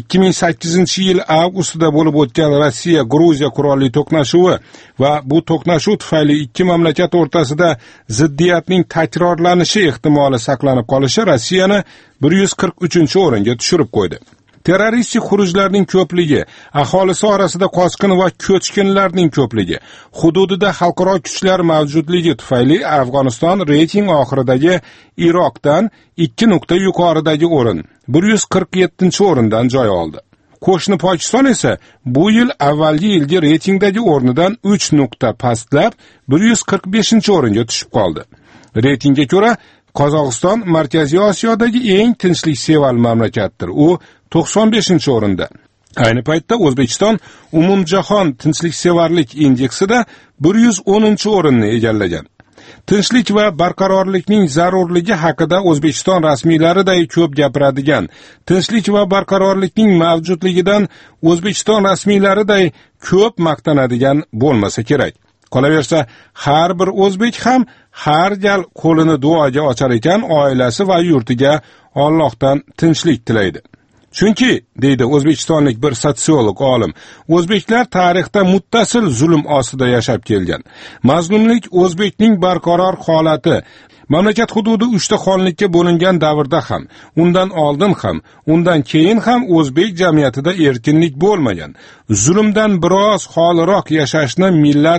2008-yil avgustida bo'lib o'tgan Rossiya-Gruziya qurolli to'qnashuvi va bu to'qnashuv tufayli ikki mamlakat o'rtasida ziddiyatning takrorlanishi ehtimoli saqlanib qolishi Rossiyani 143-o'ringa tushirib qo'ydi. Terroristik xurujlarning ko'pligi, aholisi orasida qochqin va ko'chkinlarning ko'pligi, hududida xalqaro kuchlar mavjudligi tufayli Afg'oniston reyting oxiridagi Iroqdan 2 nuqta yuqoridagi o'rin, 147-o'rindan joy oldi. Qo'shni Pokiston esa bu yil avvalgi yilgi reytingdagi o'rnidan 3 nuqta pastlab 145-o'ringa tushib qoldi. Reytingga ko'ra Qozog'iston Markaziy Osiyodagi eng tinchliksevar mamlakatdir. U 95-o'rinda. Ayni paytda O'zbekiston umumjahon tinchliksevarlik indeksida 110-o'rinni egallagan. Tinchlik va barqarorlikning zarurligi haqida O'zbekiston rasmiylariday ko'p gapiradigan, tinchlik va barqarorlikning mavjudligidan O'zbekiston rasmiylariday ko'p maqtanadigan bo'lmasa kerak. Qolaversa, har bir o'zbek ham har gal qo'lini duoga ochar ekan, oilasi va yurtiga Allohdan tinchlik tilaydi. Chunki, deydi o'zbekistonlik bir sotsiolog olim, o'zbeklar tarixda muttasil zulm ostida yashab kelgan. Mazlumlik o'zbekning barqaror holati. Mamlakat hududi 3 ta xonlikka bo'lingan davrda ham, undan oldin ham, undan keyin ham o'zbek jamiyatida erkinlik bo'lmagan. Zulmdan biroz xoliroq yashashni millat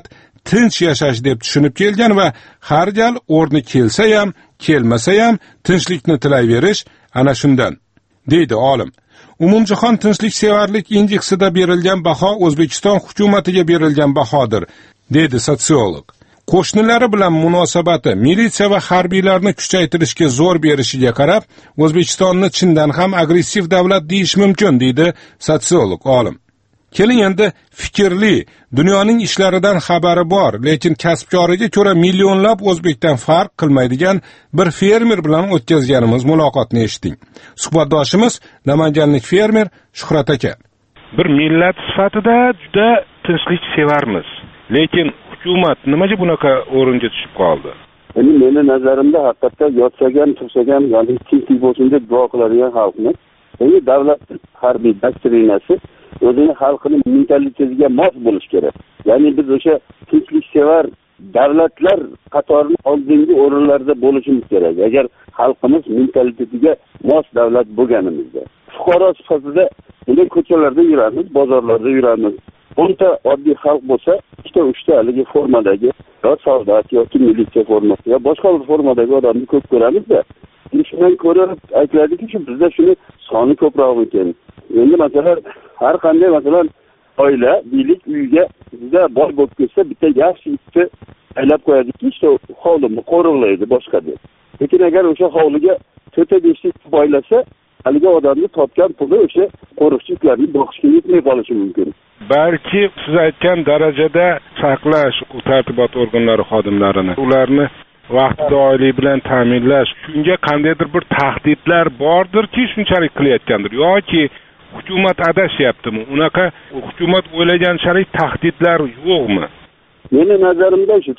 tinch yashash deb tushunib kelgan va har gal o'rni kelsa ham, kelmasa ham tinchlikni tilayverish ana shundan, deydi olim. Umumjahon tinchliksevarlik indeksida berilgan baho O'zbekiston hukumatiga berilgan bahodir, deydi sotsiolog. Qo'shnilari bilan munosabati militsiya va harbiylarni kuchaytirishga zo'r berishiga qarab, O'zbekistonni chindan ham agressiv davlat deyish mumkin, deydi sotsiolog olim. Keling endi fikrli, dunyoning ishlaridan xabari bor, lekin kasbkoriga ko'ra millionlab o'zbekdan farq qilmaydigan bir fermer bilan o'tkazganimiz muloqotni eshiting. Suhbatdoshimiz namanganlik fermer Shuhrat aka. Bir millat sifatida juda tinchlik sevarmiz, lekin hukumat nimaga bunaqa o'ringa tushib qoldi? Endi meni nazarimda haqiqatdan yotsagan, tursagan, ya'ni tinchlik bo'lsin deb duo qiladigan xalqni, endi davlat harbiy doktrinasi o'zini xalqining mentalitetiga mos bo'lish kerak. Ya'ni biz o'sha tinchliksevar davlatlar qatorining oldingi o'rinlarda bo'lishimiz kerak. Agar xalqimiz mentalitetiga mos davlat bo'lganimizda. Fuqaro sifatida bunday ko'chalarda yuramiz, bozorlarda yuramiz. 10 ta oddiy xalq bo'lsa, 2-3 ta haligi formadagi yo soldat yoki militsiya formasi yo boshqa bir formadagi odamni ko'p ko'ramizda. Shundan ko'rib aytladiki, shu bizda shuni soni ko'proq ekan. Endi masalan, har qanday masalan oila, deylik, uyga juda boy bo'lib ketsa, bitta yaxshi itni aylab qo'yadiki, işte hovlini qo'riqlaydi boshqa deb. Lekin agar o'sha hovliga 4-5 ta boylasa, haligi odamni topgan puli o'sha qo'riqchi itlarni boqishga yetmay qolishi mumkin. Balki siz aytgan darajada saqlash tartibot organlari xodimlarini, ularni vaqtdoirlik bilan ta'minlash, shunga qandaydir bir tahdidlar bordirki, shunchalik qilayotgandir yoki hukumat adashyaptimi? Unaqa hukumat o'ylaganchalik tahdidlar yo'qmi? Meni nazarimda shu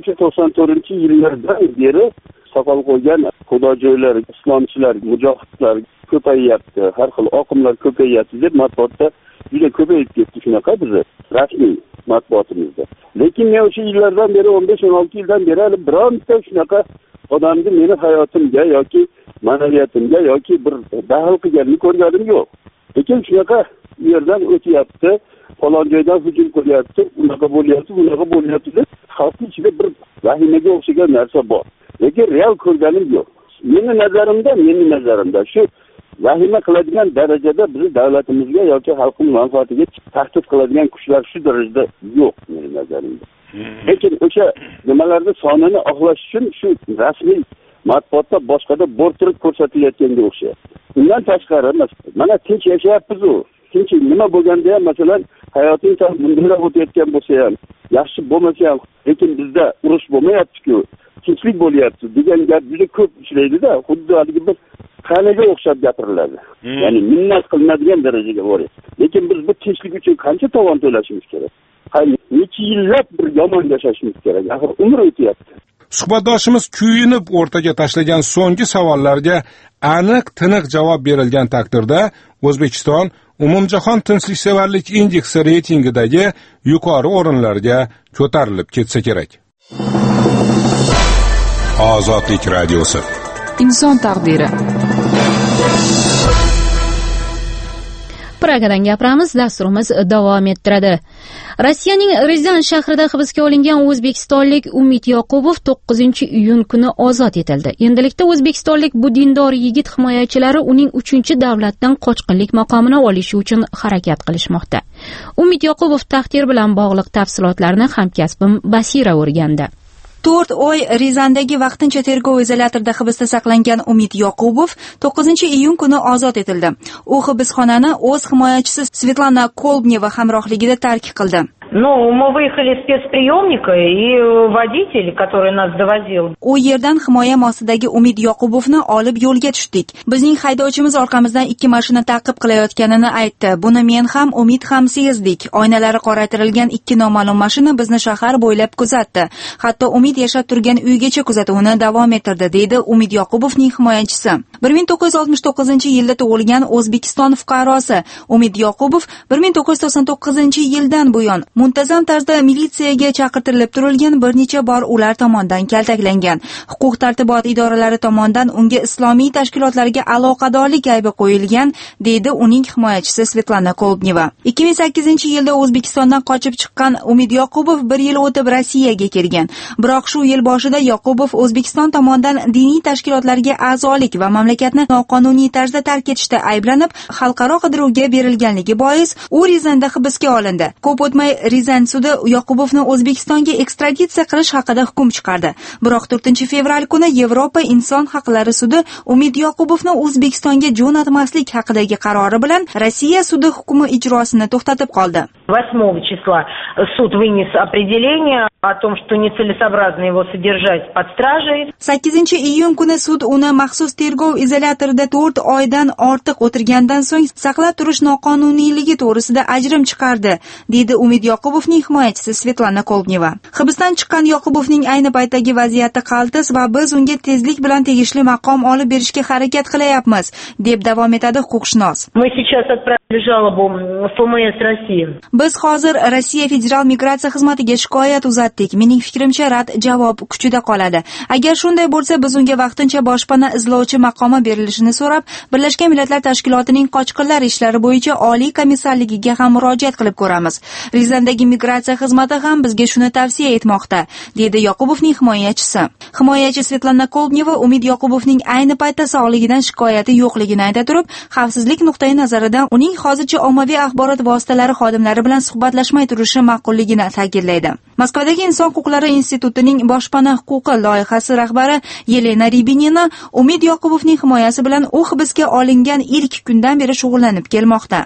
93-94-yillardan beri soqol qo'ygan xudojoylar, islomchilar, mujohidlar ko'payyapti, har xil oqimlar ko'payyapti deb matbuotda juda ko'payib ketdi shunaqa bizni rasmiy matbuotimizda. Lekin men o'sha yillardan beri 15-16 yildan beri hali bironta shunaqa odamni meni hayotimga yoki ma'naviyatimga yoki bir daxl qilganini ko'rganim yo'q. Lekin shunaqa yerdan o'tyapti, falon joydan hujum qilyapti, unaqa bo'lyapti, bunaqa bo'lyapti deb xalqning ichida bir vahimaga o'xshagan narsa bor. Lekin real ko'rganim yo'q. Meni nazarimda shu vahima qiladigan darajada bizni davlatimizga yoki xalqning manfaatiga tahdid qiladigan kuchlar shu darajada yo'q meni nazarimda. Lekin o'sha nimalarni sonini oqlash uchun shu rasmiy matbuotda boshqada bo'rtirib ko'rsatilayotganga o'xshaydi. Undan tashqari mana tinch yashayapmiz-ku. Tinch nima bo'lganda ham masalan hayoting tan bunday o'tayotgan bo'lsa ham, yaxshi bo'lmasa ham, lekin bizda urush bo'lmayapti-ku, tinchlik bo'lyapti degan gap juda ko'p ishlaydi-da, xuddi haligi bir qanaga o'xshab gapiriladi. Ya'ni minnat qilinadigan darajaga boryapti. Lekin biz bu tinchlik uchun qancha tovon to'lashimiz kerak? Necha yillab bir yomon yashashimiz kerak? Axir umr o'tyapti. Suhbatdoshimiz kuyinib o'rtaga tashlagan so'nggi savollarga aniq-tiniq javob berilgan taqdirda O'zbekiston umumjahon tinchliksevarlik indeksi reytingidagi yuqori o'rinlarga ko'tarilib ketsa kerak. Ozodlik radiosi. Inson taqdiri. Pragadan gapiramiz, dasturimiz davom ettiradi. Rossiyaning Rizan shahrida hibsga olingan o'zbekistonlik Umid Yoqubov 9-iyun kuni ozod etildi. Endilikda o'zbekistonlik bu dindor yigit himoyachilari uning 3-davlatdan qochqinlik maqomini olishi uchun harakat qilishmoqda. Umid Yoqubov taqdir bilan bog'liq tafsilotlarni hamkasbim Basira o'rgandi. 4 oy Rizandagi vaqtincha tergov izolyatorida hibsda saqlangan Umid Yoqubov 9-iyun kuni ozod etildi. U hibsxonani o'z himoyachisi Svetlana Kolbneva hamrohligida tark qildi. Мы выехали с спецприемника, и водитель, который нас довозил. U yerdan himoya mostidagi Umid Yoqubovni olib yo'lga tushdik. Bizning haydovchimiz orqamizdan 2 mashina ta'qib qilayotganini aytdi. Buni men ham, Umid ham sezdik. Oynalari qoraytirilgan 2 noma'lum mashina bizni shahar bo'ylab kuzatdi. Hatto Umid yashab turgan uygacha kuzatuvni davom ettirdi, deydi Umid Yoqubovning himoyachisi. 1969-yilda tug'ilgan O'zbekiston fuqarosi Umid Yoqubov 1999-yildan buyon muntazam tarzda militsiyaga chaqirtirilib turilgan, bir necha bor ular tomonidan kaltaklangan. Huquq tartibot idoralari tomonidan unga islomiy tashkilotlarga aloqadorlik aybi qo'yilgan, deydi uning himoyachisi Svetlana Kolbneva. 2008-yilda O'zbekistondan qochib chiqqan Umid Yoqubov 1 yil o'tib Rossiyaga kelgan. Biroq shu yil boshida Yoqubov O'zbekiston tomonidan diniy tashkilotlarga a'zolik va mamlakatni noqonuniy tarzda tark etishda ayblanib, xalqaro qidiruvga berilganligi bois u Rizanda hibsga olindi. Ko'p o'tmay Rizan sudi Yoqubovni O'zbekistonga ekstraditsiya qilish haqida hukm chiqardi. Biroq 4-fevral kuni Yevropa inson haqlari sudi Umid Yoqubovni O'zbekistonga jo'natmaslik haqidagi qarori bilan Rossiya sudi hukmi ijrosini to'xtatib qoldi. 8 числа суд вынес определение о том, что нецелесообразно его содержать под стражей. 8-iyun kuni sud uni maxsus tergov izolyatorida 4 oydan ortiq o'tirgandan so'ng saqlab turish noqonuniyligi to'g'risida ajrim chiqardi, deydi Umid Yoqubovning himoyachisi Svetlana Kolbneva. Hibsdan chiqqan Yoqubovning ayni paytdagi vaziyati qaltis va biz unga tezlik bilan tegishli maqom olib berishga harakat qilyapmiz, deb davom etadi huquqshunos. Мы сейчас отправили жалобу в ФМС России. Biz hozir Rossiya Federal migratsiya xizmatiga shikoyat uzatdik. Mening fikrimcha rad javob kuchida qoladi. Agar shunday bo'lsa, biz unga vaqtincha boshpana izlovchi maqomi berilishini so'rab, Birlashgan Millatlar Tashkilotining qochqinlar ishlari bo'yicha oliy komissarligiga ham murojaat qilib ko'ramiz. Rizandagi migratsiya xizmati ham bizga shuni tavsiya etmoqda, dedi Yoqubovning himoyachisi. Himoyachi Svetlana Kolbneva Umid Yoqubovning ayni paytda sog'ligidan shikoyati yo'qligini ayta turib, xavfsizlik nuqtai nazaridan uning hozircha ommaviy axborot vositalari xodimlari bilan suhbatlashmay turishi ma'qulligini ta'kidlaydi. Moskvadagi Inson huquqlari institutining boshpana huquqi loyihasi rahbari Yelena Ribinina Umid Yoqubovning himoyasi bilan u hibsga olingan ilk kundan beri shug'ullanib kelmoqda.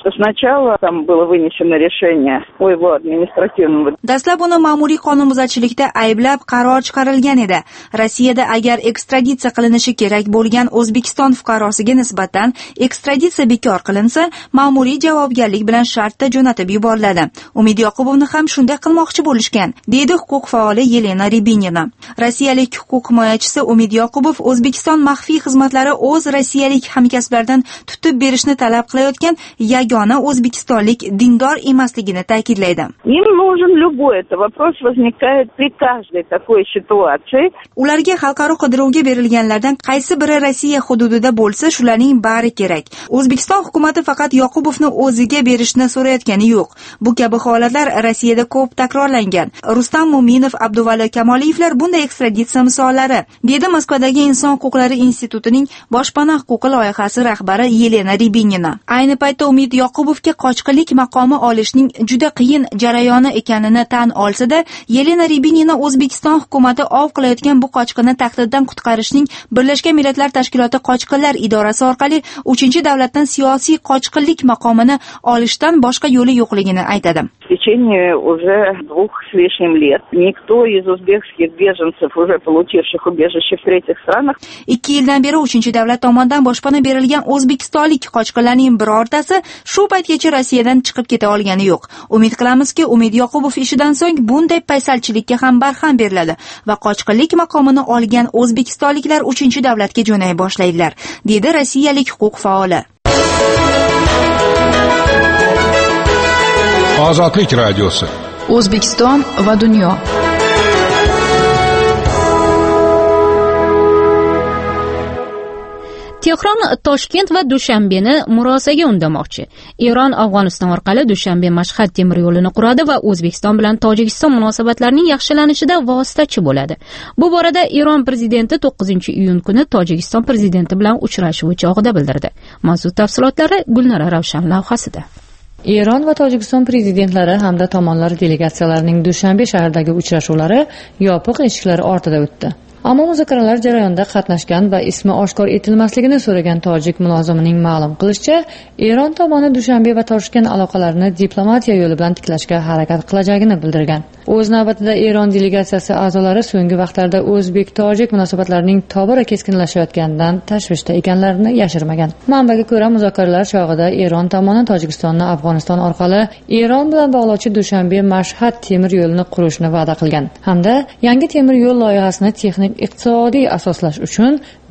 Dastlab uni ma'muriy qonunbuzarchilikda ayblab qaror chiqarilgan edi. Rossiyada agar ekstraditsiya qilinishi kerak bo'lgan O'zbekiston fuqarosiga nisbatan ekstraditsiya bekor qilinsa, ma'muriy javobgarlik bilan shartda jo'natib yuboriladi. Umid Yoqubovni ham shunday qilmoqchi bo'lishgan, deydi huquq faoli Yelena Ribinina. Rossiyalik huquq himoyachisi Umid Yoqubov O'zbekiston maxfiy xizmatlari o'z rossiyalik hamkasblaridan tutib berishni talab qilayotgan yagona o'zbekistonlik dindor emasligini ta'kidlaydi. Им нужен любой, это вопрос возникает при каждой такой ситуации. Ularga xalqaro qidiruvga berilganlardan qaysi biri Rossiya hududida bo'lsa, shularning bari kerak. O'zbekiston hukumatı faqat Yoqubovni o'ziga berishni so'rayotgani yo'q. Bu kabi holatlar Rossiyada ko'p takrorlangan. Rustam Muminov, Abduvalo Kamoliyevlar bunday ekstraditsiya misollari, dedi Moskvadagi Inson huquqlari institutining boshpana huquqi loyihasi rahbari Yelena Ribinina. Ayni paytda Umid Yoqubovga qochqinlik maqomi olishning juda qiyin jarayoni ekanini tan olsa-da, Yelena Ribinina O'zbekiston hukumati ov qilayotgan bu qochqinni tahdiddan qutqarishning Birlashgan Millatlar Tashkiloti qochqinlar idorasi orqali 3-davlatdan siyosiy qochqinlik maqomini olishdan boshqa yo'li yo'qligini aytadi. В течение уже 2 с лишним лет никто из узбекских беженцев, уже получивших убежище в третьих странах, 2 yildan beri 3-davlat tomonidan boshpana berilgan o'zbekistonlik qochqinlarning birortasi shu paytgacha Rossiyadan chiqib keta olgani yo'q. Umid qilamizki, Umid Yoqubov ishidan so'ng bunday paysalchilikka ham barham beriladi va qochqinlik maqomini olgan o'zbekistonliklar 3-davlatga jo'nay boshlaydilar, dedi rossiyalik huquq faoli. Ozodlik radiosi. O'zbekiston va dunyo. Tehron Toshkent va Dushanbeni murosaga undamoqchi. Eron Afg'oniston orqali Dushanbe-Mashhad temir yo'lini quradi va O'zbekiston bilan Tojikiston munosabatlarining yaxshilanishida vositachi bo'ladi. Bu borada Eron prezidenti 9-iyun kuni Tojikiston prezidenti bilan uchrashuvi chog'ida bildirdi. Mavzu tafsilotlari Gulnora Ravshan lavhasida. Eron va Tojikiston prezidentlari hamda tomonlar delegatsiyalarining Dushanbe shahridagi uchrashuvlari yopiq eshiklar ortida o'tdi. Ammo muzokaralar jarayonida qatnashgan va ismi oshkor etilmasligini so'ragan tojik mulozimining ma'lum qilishicha, Eron tomoni Dushanbe va Toshkent aloqalarini diplomatiya yo'li bilan tiklashga harakat qilajagini bildirgan. O'z navbatida Eron delegatsiyasi a'zolari so'nggi vaqtlarda o'zbek-tojik munosabatlarining tobora keskinlashayotganidan tashvishda ekanlarini yashirmagan. Manbaga ko'ra, muzokaralar chog'ida Eron tomoni Tojikistonni Afg'oniston orqali Eron bilan bog'lovchi Dushanbe-Mashhad temir yo'lini qurishni va'da qilgan hamda yangi temir yo'l loyihasini texnik iqtisodiy asoslash uchun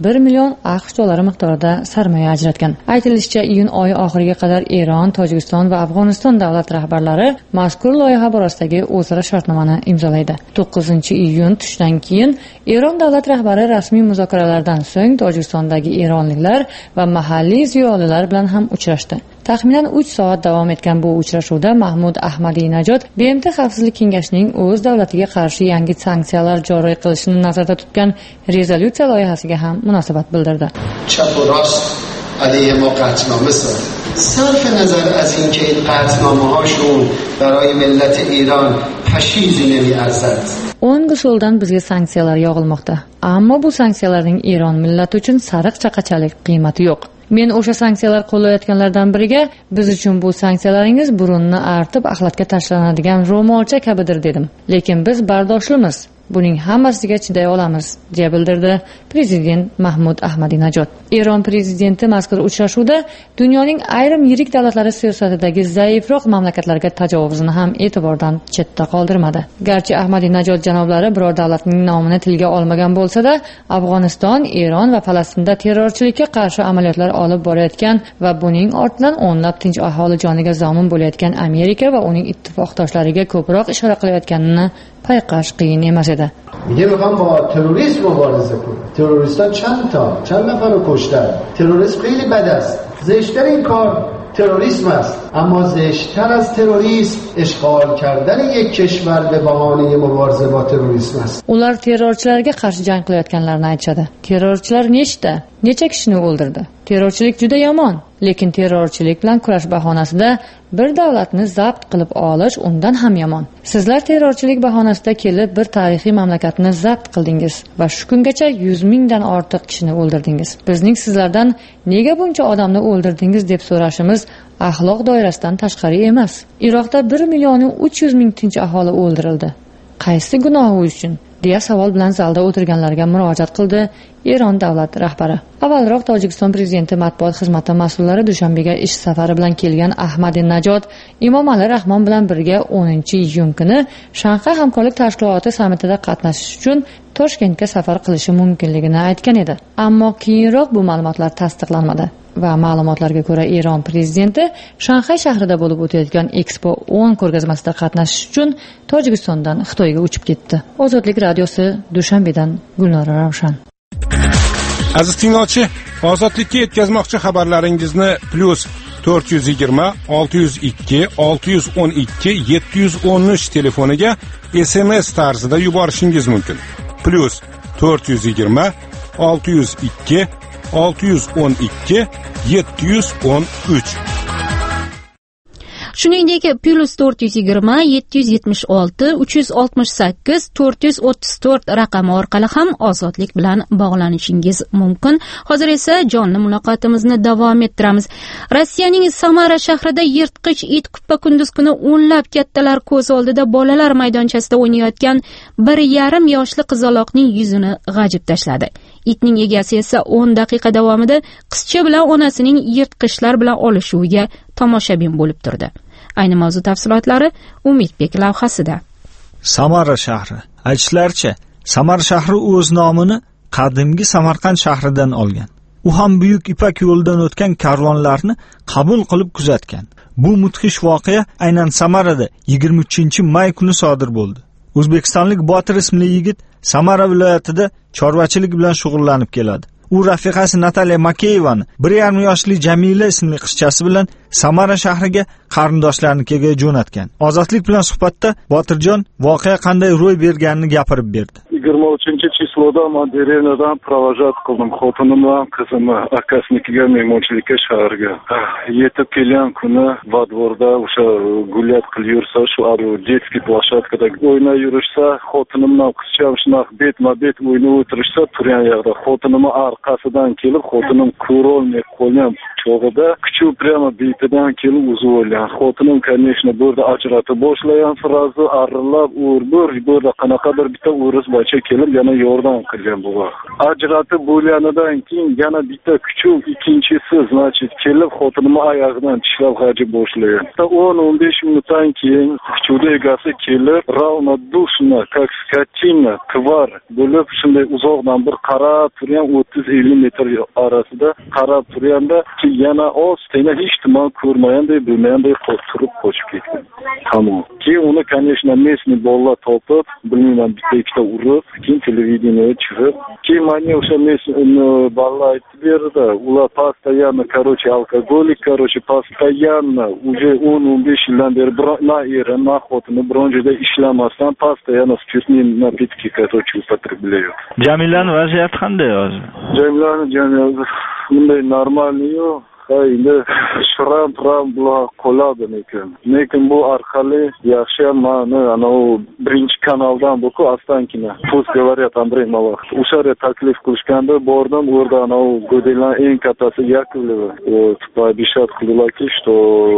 $1 million AQSh dollari miqdorida sarmoya ajratgan. Aytilishicha, iyun oyi oxiriga qadar Eron, Tojikiston va Afg'oniston davlat rahbarlari mazkur loyiha borasidagi o'zaro shartnomani imzolaydi. 9-iyun tushdan keyin Eron davlat rahbari rasmiy muzokaralardan so'ng Tojikistondagi eronliklar va mahalliy ziyolilar bilan ham uchrashdi. Taxminan 3 soat davom etgan bu uchrashuvda Mahmud Ahmadinajod BMT Xavfsizlik kengashining o'z davlatiga qarshi yangi sanksiyalar joriy qilishini nazarda tutgan rezolyutsiya loyihasiga ham munosabat bildirdi. چپ و راست علیه ما قطعنامه ساخت. صرف نظر از اینکه این قطعنامه‌هاشون برای ملت ایران پشیزی نمی‌ارزد. 10 gusoldan bizga sanksiyalar yog'ilmoqda. Ammo bu sanksiyalarning Eron millati uchun sariq chaqachalik qiymati yo'q. Men o'sha sanksiyalar qo'llayotganlardan biriga biz uchun bu sanksiyalaringiz burunni artib axlatga tashlanadigan ro'molcha kabidir dedim. Lekin biz bardoshlimiz. Buning hammasiga chiday olamiz, deya bildirdi prezident Mahmud Ahmadinajod. Eron prezidenti mazkur uchrashuvda dunyoning ayrim yirik davlatlari siyosatidagi zaifroq mamlakatlarga tajovuzini ham e'tibordan chetda qoldirmadi. Garchi Ahmadinajod janoblari biror davlatning nomini tilga olmagan bo'lsa-da, Afg'oniston, Eron va Falastinda terrorchilikka qarshi amaliyotlar olib borayotgan va buning ortidan o'nlab tinch aholi joniga zomin bo'layotgan Amerika va uning ittifoqdoshlariga ko'proq ishora qilayotganini payqash qiyin emas edi. میگه میخوام با تروریسم مبارزه کنم. تروریستا چند نفر رو کشتن. تروریسم خیلی بد است. زشت‌تر این کار تروریسم است. اما زشت‌تر از تروریسم اشغال کردن یک کشور به بهانه مبارزه با تروریسم است. Ular terrorchilarga qarshi jang qilayotganlarni aytishadi. Terrorchilar nechta? Necha kishini o'ldirdi? Terrorchilik juda yomon, lekin terrorchilik bilan kurash bahonasida bir davlatni zabt qilib olish undan ham yomon. Sizlar terrorchilik bahonasida kelib bir tarixiy mamlakatni zabt qildingiz va shu kungacha 100 mingdan ortiq kishini o'ldirdingiz. Bizning sizlardan nega buncha odamni o'ldirdingiz deb so'rashimiz axloq doirasidan tashqari emas. Iroqda 1,3 million tinch aholi o'ldirildi. Qaysi gunohi uchun? deya savol bilan zalda o'tirganlarga murojaat qildi Eron davlat rahbari. Avvalroq Tojikiston prezidenti matbuot xizmati mas'ullari Dushanbega ish safari bilan kelgan Ahmadinajod Emomali Rahmon bilan birga 10-iyun kuni Shanxay hamkorlik tashkiloti sammitida qatnashish uchun Toshkentga safar qilishi mumkinligini aytgan edi. Ammo keyinroq bu ma'lumotlar tasdiqlanmadi. Va ma'lumotlarga ko'ra Eron prezidenti Shanxay shahrida bo'lib o'tayotgan Expo 10 ko'rgazmasida qatnashish uchun Tojikistondan Xitoyga uchib ketdi. Ozodlik radiosi Dushanbedan Gulnora Ravshan. Aziz tinglovchi, ozodlikka yetkazmoqchi xabarlaringizni +420 602 612 713 telefoniga SMS tarzida yuborishingiz mumkin. +420 602 612 713. Shuningdek, +420 776 368 434 raqami orqali ham ozodlik bilan bog'lanishingiz mumkin. Hozir esa jonli muloqotimizni davom ettiramiz. Rossiyaning Samara shahrida yirtqich it kuppa-kunduz kuni o'nlab kattalar ko'z oldida bolalar maydonchasida o'ynayotgan 1,5 yoshli qizaloqning yuzini g'ajib tashladi. Itning egasi esa 10 daqiqa davomida qizcha bilan onasining yirtqichlar bilan olishuviga tomoshabin bo'lib turdi. Ayni mavzu tafsilotlari Umidbek lavhasida. Samara shahri. Aytishlaricha, Samara shahri o'z nomini qadimgi Samarqand shahridan olgan. U ham buyuk Ipak yo'lidan o'tgan karvonlarni qabul qilib kuzatgan. Bu mudhish voqea aynan Samarada 23-may kuni sodir bo'ldi. O'zbekistonlik Botir ismli yigit Samara viloyatida chorvachilik bilan shug'ullanib keladi. U rafiqasi Nataliya Makeyevani 1,5 yoshli Jamila ismli qizchasi bilan Samara shahriga qarindoshlarnikiga jo'natgan. Ozodlik bilan suhbatda Botirjon voqea qanday ro'y berganini gapirib berdi. 23-числоda men derazadan провожат qildim xotinimni ham qizimni akasinikiga mehmonchilikka shaharga. Yetib kelgan kuni va dvorda o'sha gulyat qilib yursa, shu детский площадкада o'ynab yurishsa, xotinimni qizcham shunaqa betma-bet o'ynab o'tirishsa, turgan yerda xotinimni orqasidan kelib, xotinim ko'rolmay qolgan chog'ida kuchu prямо betidan kelib uzib olgan. Xotinim, конечно, bu yerda ajratib boshlagan frazni arillab, bu yerda qanaqadir bitta o'ris bacha kelib yana yordam qilgan bu vaqt. Ajratib bo'lganidan keyin yana bitta kuchu ikkinchisi, значит, kelib xotinimni oyog'idan tishlab g'ajib boshlagan. 10-15 minutdan keyin kuchudi egasi kelib, ravno dushna, как скотина, tvar bo'lib shunday uzoqdan bir qarab turgan 30-50 metr orasida qarab turganda yana ostina hech nima ko'rmaganday, bilmaganday turib qochib ketgan. Tamom. Keyin uni, конечно, местный bolalar topib, bilmayman, bitta ikkita urib, keyin televideniyega chiqib, keyin menga o'sha местный bolalar aytib berdi, ular постоянно, alkogolik, постоянно уже 10-15 yildan beri na eri, na xotini biron joyda ishlamasdan постоянно spirtные напитки, короче, употребляют. Jamilani vaziyati qanday hozir? Jamilani bunday normalniyo. Endi shram bilan qoladi lekin bu orqali yaxshi mani birinchi kanaldan bu-ku Ostankina. Pus говорят, Андрей Малах. O'sha yerga taklif qilishganda bordim, u yerda go'daklar eng kattasi Yakovleva. Пообещать qildilarki, что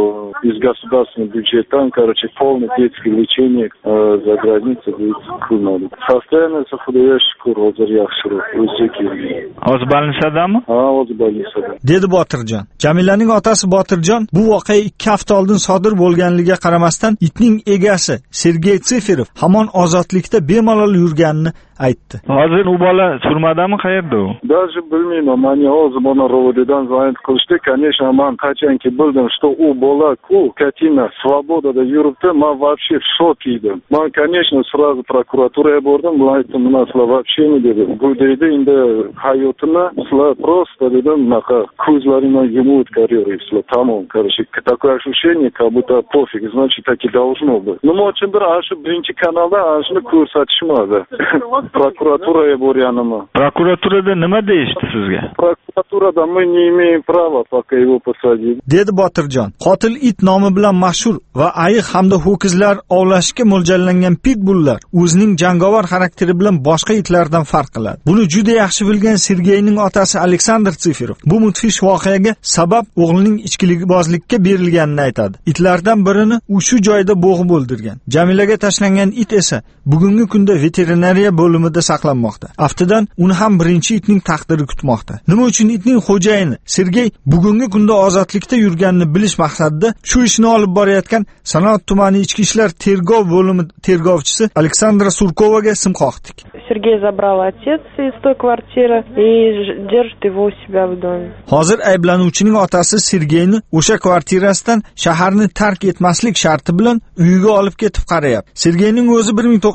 из государственного бюджета, короче, полное детское лечение за границей будет qilinadi. Состояние xudoga shukr, hozir yaxshiroq. O'ziga kelgan. Hozir больницадami? Ha, hozir больницada. Dedi Botirjon. Jamilaning otasi Botirjon bu voqea 2 hafta oldin sodir bo'lganligiga qaramasdan itning egasi Sergey Tsiferov hamon ozodlikda bemalol yurganini aytdi. Hozir u bola turmadami, qayerda u? Даже bilmayman. Meni hozir mana Rovodidan zvonit qilishdi. Конечно, men qachonki bildim, что u bola-ku Katina svobodada yuribdi, men вообще в шоке edim. Men, конечно, сразу prokuraturaga bordim. Bular aytdim, "Mana sizlar вообще не dedi. Bu deydi, endi hayotini sizlar просто dedi, bunaqa ko'zlaringni yumib o'tkaryapsizlar. Tamom, короче, такое ощущение, как будто пофиг, значит, так и должно быть". Nima uchundir shu birinchi kanalda shuni ko'rsatishmadi. Prokuraturaga borganimi? Prokuraturada nima deyishdi sizga? Prokuraturada мы не имеем права пока его посадить. Dedi Botirjon. Qotil it nomi bilan mashhur va ayiq hamda ho'kizlar ovlashga mo'ljallangan pitbullar o'zining jangovar xarakteri bilan boshqa itlardan farq qiladi. Buni juda yaxshi bilgan Sergeyning otasi Aleksandr Tsiferov bu mudhish voqeaga sabab o'g'lining ichkilikbozlikka berilganini aytadi. Itlardan birini u shu joyda bo'g'ib o'ldirgan. Jamilaga tashlangan it esa bugungi kunda veterinariya bo'limida saqlanmoqda. Aftidan uni ham birinchi itning taqdiri kutmoqda. Nima uchun itning xo'jayini Sergey bugungi kunda ozodlikda yurganini bilish maqsadida shu ishni olib borayotgan Sanoat tumani ichki ishlar tergov bo'limi tergovchisi Aleksandra Surkovaga sim qoqdik. Sergey забрал отец из той квартиры и держит его у себя в доме. Hozir ayblanuvchining otasi Sergeyni o'sha kvartirasidan shaharni tark etmaslik sharti bilan uyiga olib ketib qarayapti. Sergeyning o'zi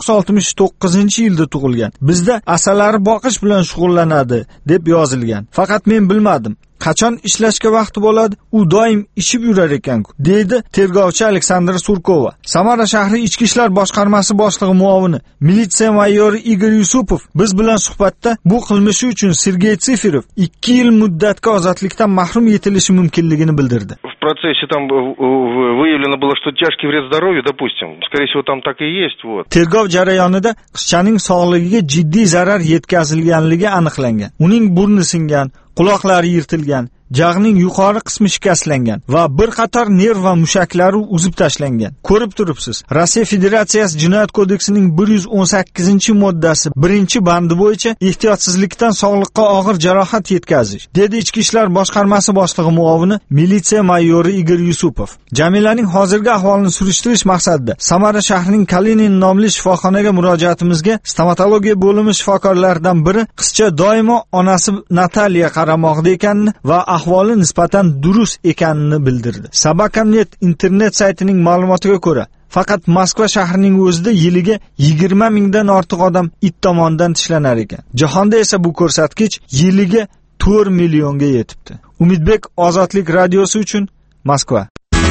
1969-yilda tug'ilgan. Bizda asalari boqish bilan shug'ullanadi deb yozilgan. Faqat men bilmadim. Qachon ishlashga vaqti bo'ladi? U doim ishib yurar ekan-ku, deydi tergovchi Aleksandra Surkova. Samara shahri ichki ishlar boshqarmasi boshlig'i muovini militsiya mayori Igor Yusupov biz bilan suhbatda bu qilmishi uchun Sergey Tsiferov 2 yil muddatga ozodlikdan mahrum etilishi mumkinligini bildirdi. В процессе там выявлено было, что тяжкий вред здоровью, допустим. Скорее всего, там так и есть, вот. Tergov jarayonida qizchaning sog'ligiga jiddiy zarar yetkazilganligi aniqlangan. Uning burni singan, quloqlari yirtilgan, jag'ning yuqori qismi shikastlangan va bir qator nerv va mushaklari uzib tashlangan. Ko'rib turibsiz, Rossiya Federatsiyasi Jinoyat kodeksining 118-moddasi 1-bandi bo'yicha ehtiyotsizlikdan sog'liqqa og'ir jarohat yetkazish, dedi Ichki ishlar boshqarmasi boshlig'i muovini militsiya mayori Igor Yusupov. Jamilaning hozirgi ahvolini surishtirish maqsadida Samara shahrining Kalinin nomli shifoxonaga murojaatimizga stomatologiya bo'limi shifokorlaridan biri qizcha doimo onasi Nataliya qaramoqda ekanini va ahvoli nisbatan durust ekanini bildirdi. Sabakamnet internet saytining ma'lumotiga ko'ra, faqat Moskva shahrining o'zida yiliga 20 mingdan ortiq odam it tomonidan tishlanar ekan. Jahonda esa bu ko'rsatkich yiliga 4 millionga yetibdi. Umidbek, Ozodlik radiosi uchun Moskva.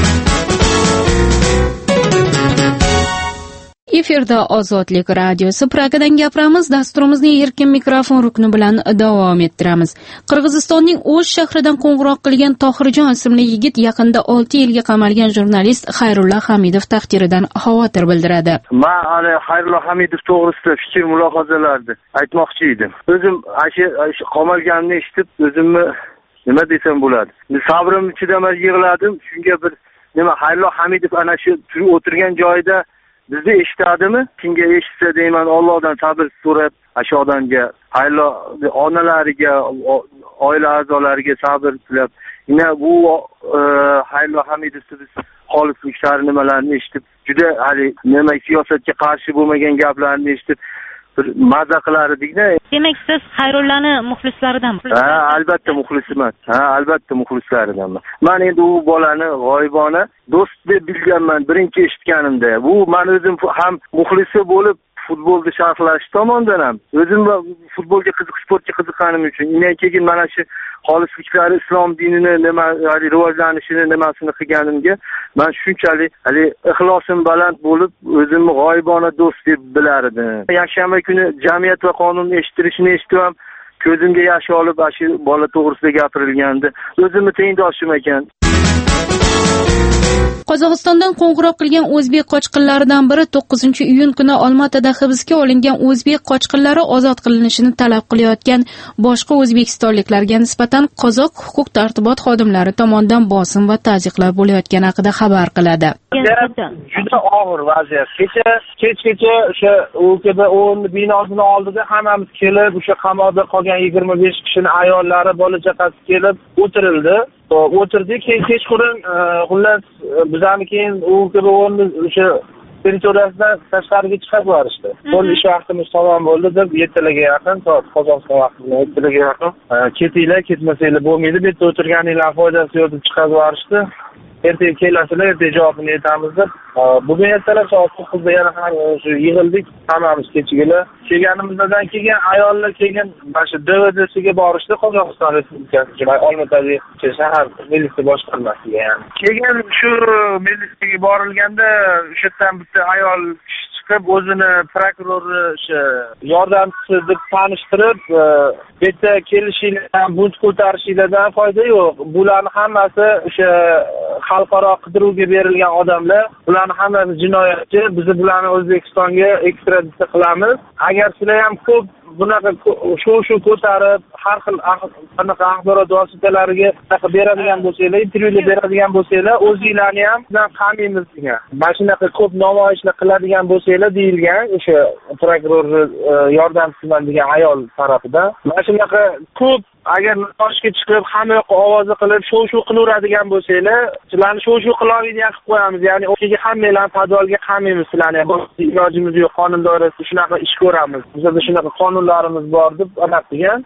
Efirda Ozodlik radiosi Pragadan gapiramiz. Dasturimizning erkin mikrofon rukni bilan davom ettiramiz. Qirg'izistonning O'sh shahridan qo'ng'iroq qilgan Tohirjon ismli yigit yaqinda 6 yilga qamalgan jurnalist Xayrulla Hamidov taqdiridan xavotir bildiradi. Men ana Xayrulla Hamidov to'g'risida fikr mulohazalarni aytmoqchi edim. O'zim qamalganini eshitib, o'zimni nima desam bo'ladi. Sabrim chidamay yig'ladim. Shunga bir nima Xayrullo Hamidov ana shu o'tirgan joyida bizni eshitadimi? Kimga eshitsa deyman, Allohdan sabr so'rab, shu odamga, Xayrullo onalariga, oila a'zolariga sabr tilab, yana bu Xayrullo Hamidov biz xolisliklari nimalarni eshitib, juda hali nima siyosatga qarshi bo'lmagan gaplarni eshitib bir maza qilar edikda. Demak, siz Xayrullani muxlislaridan? Ha, albatta muxlisman. Ha, albatta muxlislaridanman. Men endi u bolani g'oyibona do'st deb bilganman birinchi eshitganimda. Bu men o'zim ham muxlisi bo'lib futbolni sharhlash tomondan ham o'zim futbolga sportga qiziqqanim uchun undan keyin mana shu xolisliklari islom dinini nima rivojlanishini nimasini qilganimga men shunchalik hali ixlosim baland bo'lib o'zimni g'oyibona do'st deb bilar edim. Yakshanba kuni jamiyat va qonun eshittirishni eshitib ham ko'zimga yosh olib shu bola to'g'risida gapirilgandi. O'zimni tengdoshim ekan. Qozog'istondan qo'ng'iroq qilgan o'zbek qochqinlaridan biri 9-iyun kuni Olmaotada hibsga olingan o'zbek qochqinlari ozod qilinishini talab qilayotgan boshqa o'zbekistonliklarga nisbatan qozoq huquq-tartibot xodimlari tomonidan bosim va tazyiqlar bo'layotgani haqida xabar qiladi. Juda og'ir vaziyat. Kechgacha o'sha o'lkada 10 binosini oldida hammamiz kelib, o'sha qamoqda qolgan 25 kishining ayollari, bola chaqasi kelib o'tirildi. O'tirdik, kechqurun xullas bizani keyin o'lkada o'sha territoriyasidan tashqariga chiqarib yuborishdi. Qo'l ish vaqtimiz tamom bo'ldi deb 7larga yaqin, Qozog'iston vaqti bilan 7larga yaqin ketinglar, ketmasanglar bo'lmaydi, bu yerda o'tirganinglar foydasi yo'q deb chiqarib yuborishdi. Ertaga kelasizlar, ertaga javobini aytamiz deb. Bugun ertalab soat 9da yana ham yig'ildik, hammamiz kechigalar. Kelganimizdan keyin ayollar keyin mana shu DVDsiga borishdi, Qozog'iston Respublikasi Olmaotadagi shahar militsiya boshqarmasiga. Keyin shu militsiyaga borilganda o'sha yerdan bitta ayol chiqib o'zini prokurori yordamchisi deb tanishtirib, bu yerda kelishinglardan, bunt ko'tarishinglardan foyda yo'q. Bularning hammasi o'sha xalqaro qidiruvga berilgan odamlar, bularning hammasi jinoyatchi. Biz bularni O'zbekistonga ekstraditsiya qilamiz. Agar sizlar ham ko'p bunaqa shu ko'tarib, har xil qanaqa axborot vositalariga beradigan bo'lsanglar, intervyular beradigan bo'lsanglar, o'zinglarni ham bizdan qamiymiz degan. Mana shunaqa ko'p namoyishlar qiladigan bo'lsanglar deyilgan o'sha prokuror yordamchisiman degan ayol tarafidan. Mana shunaqa ko'p agar namoyishga chiqib, hamma yoqqa ovoza qilib, shu qilaveradigan bo'lsanglar, sizlarni shu qilolmaydigan qilib qo'yamiz. Ya'ni o'shaga hammanglarni podvalga qamiymiz sizlarni. Ilojimiz yo'q, qonun doirasida shunaqa ish ko'ramiz. Bizda shunaqa qonunlarimiz bor deb aniq degan.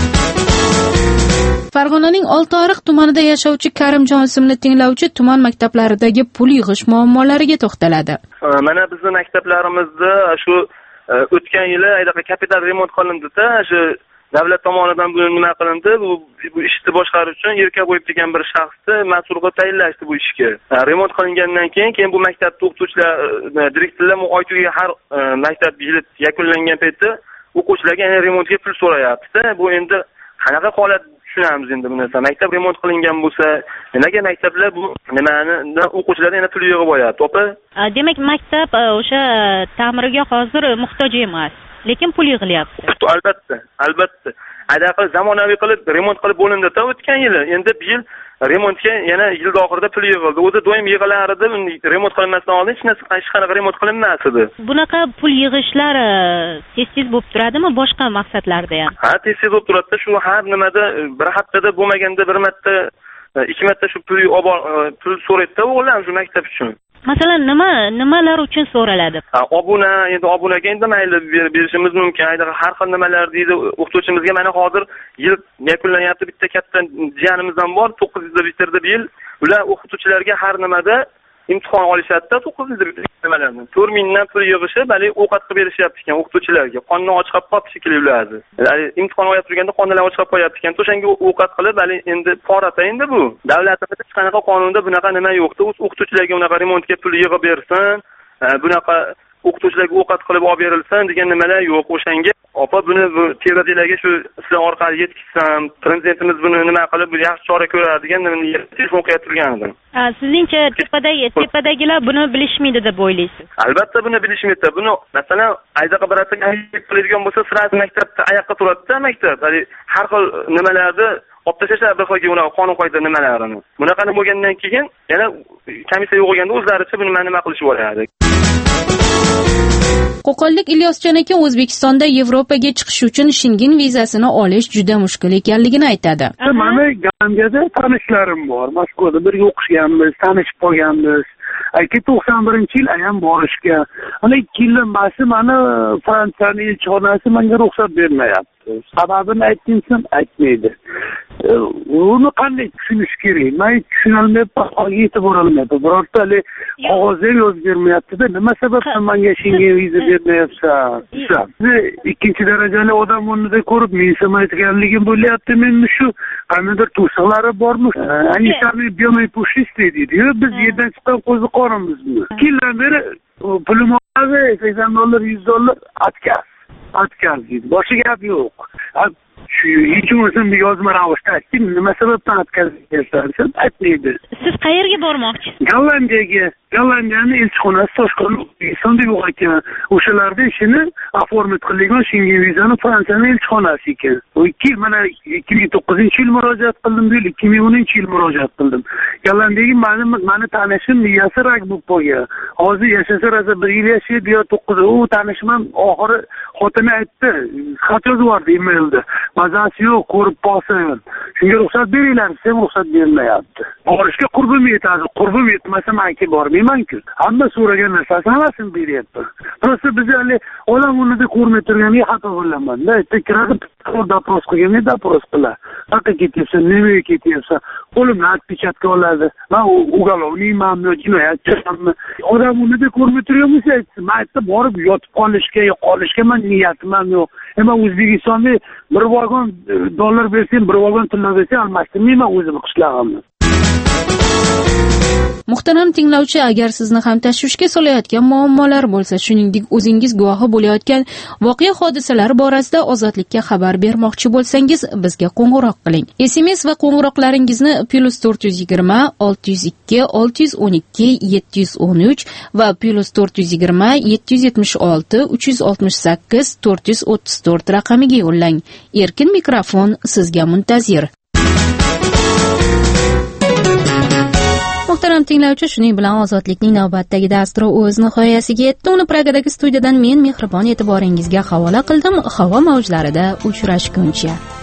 Farg'onaning Oltiariq tumanida yashovchi Karimjon ismli tinglovchi tuman maktablaridagi pul yig'ish muammolariga to'xtaladi. Mana bizning maktablarimizda shu o'tgan yili kapital remont qilindi-da, shu davlat tomonidan bu nima qilindi, bu ishni boshqarish uchun Erkaboyev degan bir shaxsni mas'ulga tayinlashdi bu ishga. Remont qilingandan keyin bu maktabda o'qituvchilar, direktorlar oytuga har maktab yili yakunlangan paytda o'quvchilarga yana remontga pul so'rayapti-da. Bu endi qanaqa holat tushunamiz endi buni. Maktab remont qilingan bo'lsa, nimaga maktablar bu nimani o'quvchilardan yana pul yig'ib qo'yapti, opa? Demak, maktab o'sha ta'miriga hozir muhtoj emas, lekin pul yig'ilyapti. Albatta. Adaqa zamonaviy qilib remont qilib bo'lindi-da o'tgan yili. Endi bu yil remontga yana yil oxirida pul yig'ildi. O'zi doim yig'ilar edi, remont qilinmasdan oldin hech qanaqa remont qilinmas edi. Bunaqa pul yig'ishlar tez bo'lib turadimi boshqa maqsadlarda ham? Ha, tez bo'lib turadi. Shu har nimada bir haftada bo'lmaganda bir marta, ikki marta shu pul so'raydi-da o'g'illar shu maktab uchun. Masalan, nimalar uchun so'raladi? Obunaga endi mayli berishimiz mumkin. Har xil nimalar deydi o'qituvchimizga. Mana hozir yil yakunlanyapti, bitta katta jiyanimizdan bor, 900 bitirdi bu yil. Ular o'qituvchilarga har nimada imtihon olishadi-da, 900 nimalarni. 4000 dan pul yig'ishib, bali ovqat qilib berishyapti ekan o'qituvchilarga. Qonni ochqab qolib shekilli ulardi. Imtihon olib turganda qonlar ochqab qo'yapti ekan. O'shanga ovqat qilib, bali endi porata endi bu. Davlatimizda hech qanaqa qonunda bunaqa nima yo'q-da. O'qituvchilarga unaqa remontga pul yig'ib bersin, bunaqa o'qituvchilarga ovqat qilib olib berilsin degan nimalar yo'q. O'shanga opa buni tevradiylarga shu sizlar orqali yetkazsam, prezidentimiz buni nima qilib yaxshi chora ko'radi degan telefon qilib turgan edim. Sizningcha tepadagilar buni bilishmaydi deb o'ylaysiz? Albatta buni bilishmaydi. Buni masalan aydaqa birataga qiladigan bo'lsa, sirasi maktabda oyoqqa turadi-da maktab. Har xil nimalarda olib tashlashlar bir xilga unaqa qonun qoida nimalarini. Bunaqani bo'lgandan keyin yana komissiya yo'qolganda o'zlaricha buni nima qilishib yuboradi. Qo'qonlik Ilyosjon aka O'zbekistonda Yevropaga chiqish uchun Schengen vizasini olish juda mushkul ekanligini aytadi. Mana Gambiyada tanishlarim bor. Moskvada birga o'qishganmiz, tanishib qolganmiz. 91-yil ayam borishga. Ana 2 yildan beri mana Fransiyaning elchixonasi menga ruxsat bermayapti. Sababini aytdinsam aytmaydi. Uni qanday tushunish kerak? Men tushunolmayapman, yetib borolmayapman. Birorta qog'ozlar yozib bermayapti-da, nima sababdan menga Schengen viza bermayapsan? Ikkinchi darajali odam o'rnida ko'rib, men aytganligim bo'lyapti. Men shu qanday to'siqlari bormi? Anisani biometrist deydi-yu, biz yerdan chiqqan qo'ziqorimizmi? 2 yildan beri pulim oladi, $80, $100 atkaz deydi. Boshqa gap yo'q. Shu hech o'zim yozma ravishda aytdim, nima sababdan atkazib aytmaydi. Siz qayerga bormoqchisiz? Gollandiyaning elchixonasi Toshkent O'zbekistonda yo'q ekan. O'shalarda ishini oformit qilgan Schengen vizani Fransiyaning elchixonasi ekan. O 2 yil, mana 2009-yil murojaat qildim, 2010-yil murojaat qildim. Gollandiyaga meni tanishim miyasi rak bo'lib qolgan. Hozir yashasa rosa 1 yil yashaydi yo 9. U tanishim oxiri xotini aytdi, xat yozib yubordi emailda. Mazasi yo'q, ko'rib qolsin. Shunga ruxsat beringlar, sen ruxsat bermayapti. Borishga qurbim yetadi. Qurbim yetmasa menga bormayman-ku. Hamma so'ragan narsasini hammasini beryapti. Prosta biz hali odam o'rnida ko'rmay turganiga xato bo'laman-da. Kirib dopros qilganda dopros qilar. Qayerga ketyapsan, nimaga ketyapsan? Qo'limdan отпечатка oladi. Men uголовныйman yoki jinoyatchiman. Odam o'rnida ko'rmay turganmisa aytsin. Men aytdim, borib yotib qolishga men niyatim yo'q. Men O'zbekistonda bir vagon dollar bersam, bir vagon tilla bersam almashtirmayman o'zim qishlog'imni. Muhtaram tinglovchi, agar sizni ham tashvishga solayotgan muammolar bo'lsa, shuningdek o'zingiz guvohi bo'layotgan voqea hodisalar borasida ozodlikka xabar bermoqchi bo'lsangiz, bizga qo'ng'iroq qiling. SMS va qo'ng'iroqlaringizni +420 602 612 713 va +420 776 368 434 raqamiga yo'llang. Erkin mikrofon sizga muntazir. Muhtaram tinglovchi, shuning bilan ozodlikning navbatdagi dasturi o'z nihoyasiga yetdi. Uni Pragadagi studiyadan men mehribon e'tiboringizga havola qildim. Havo mavjlarida uchrashguncha.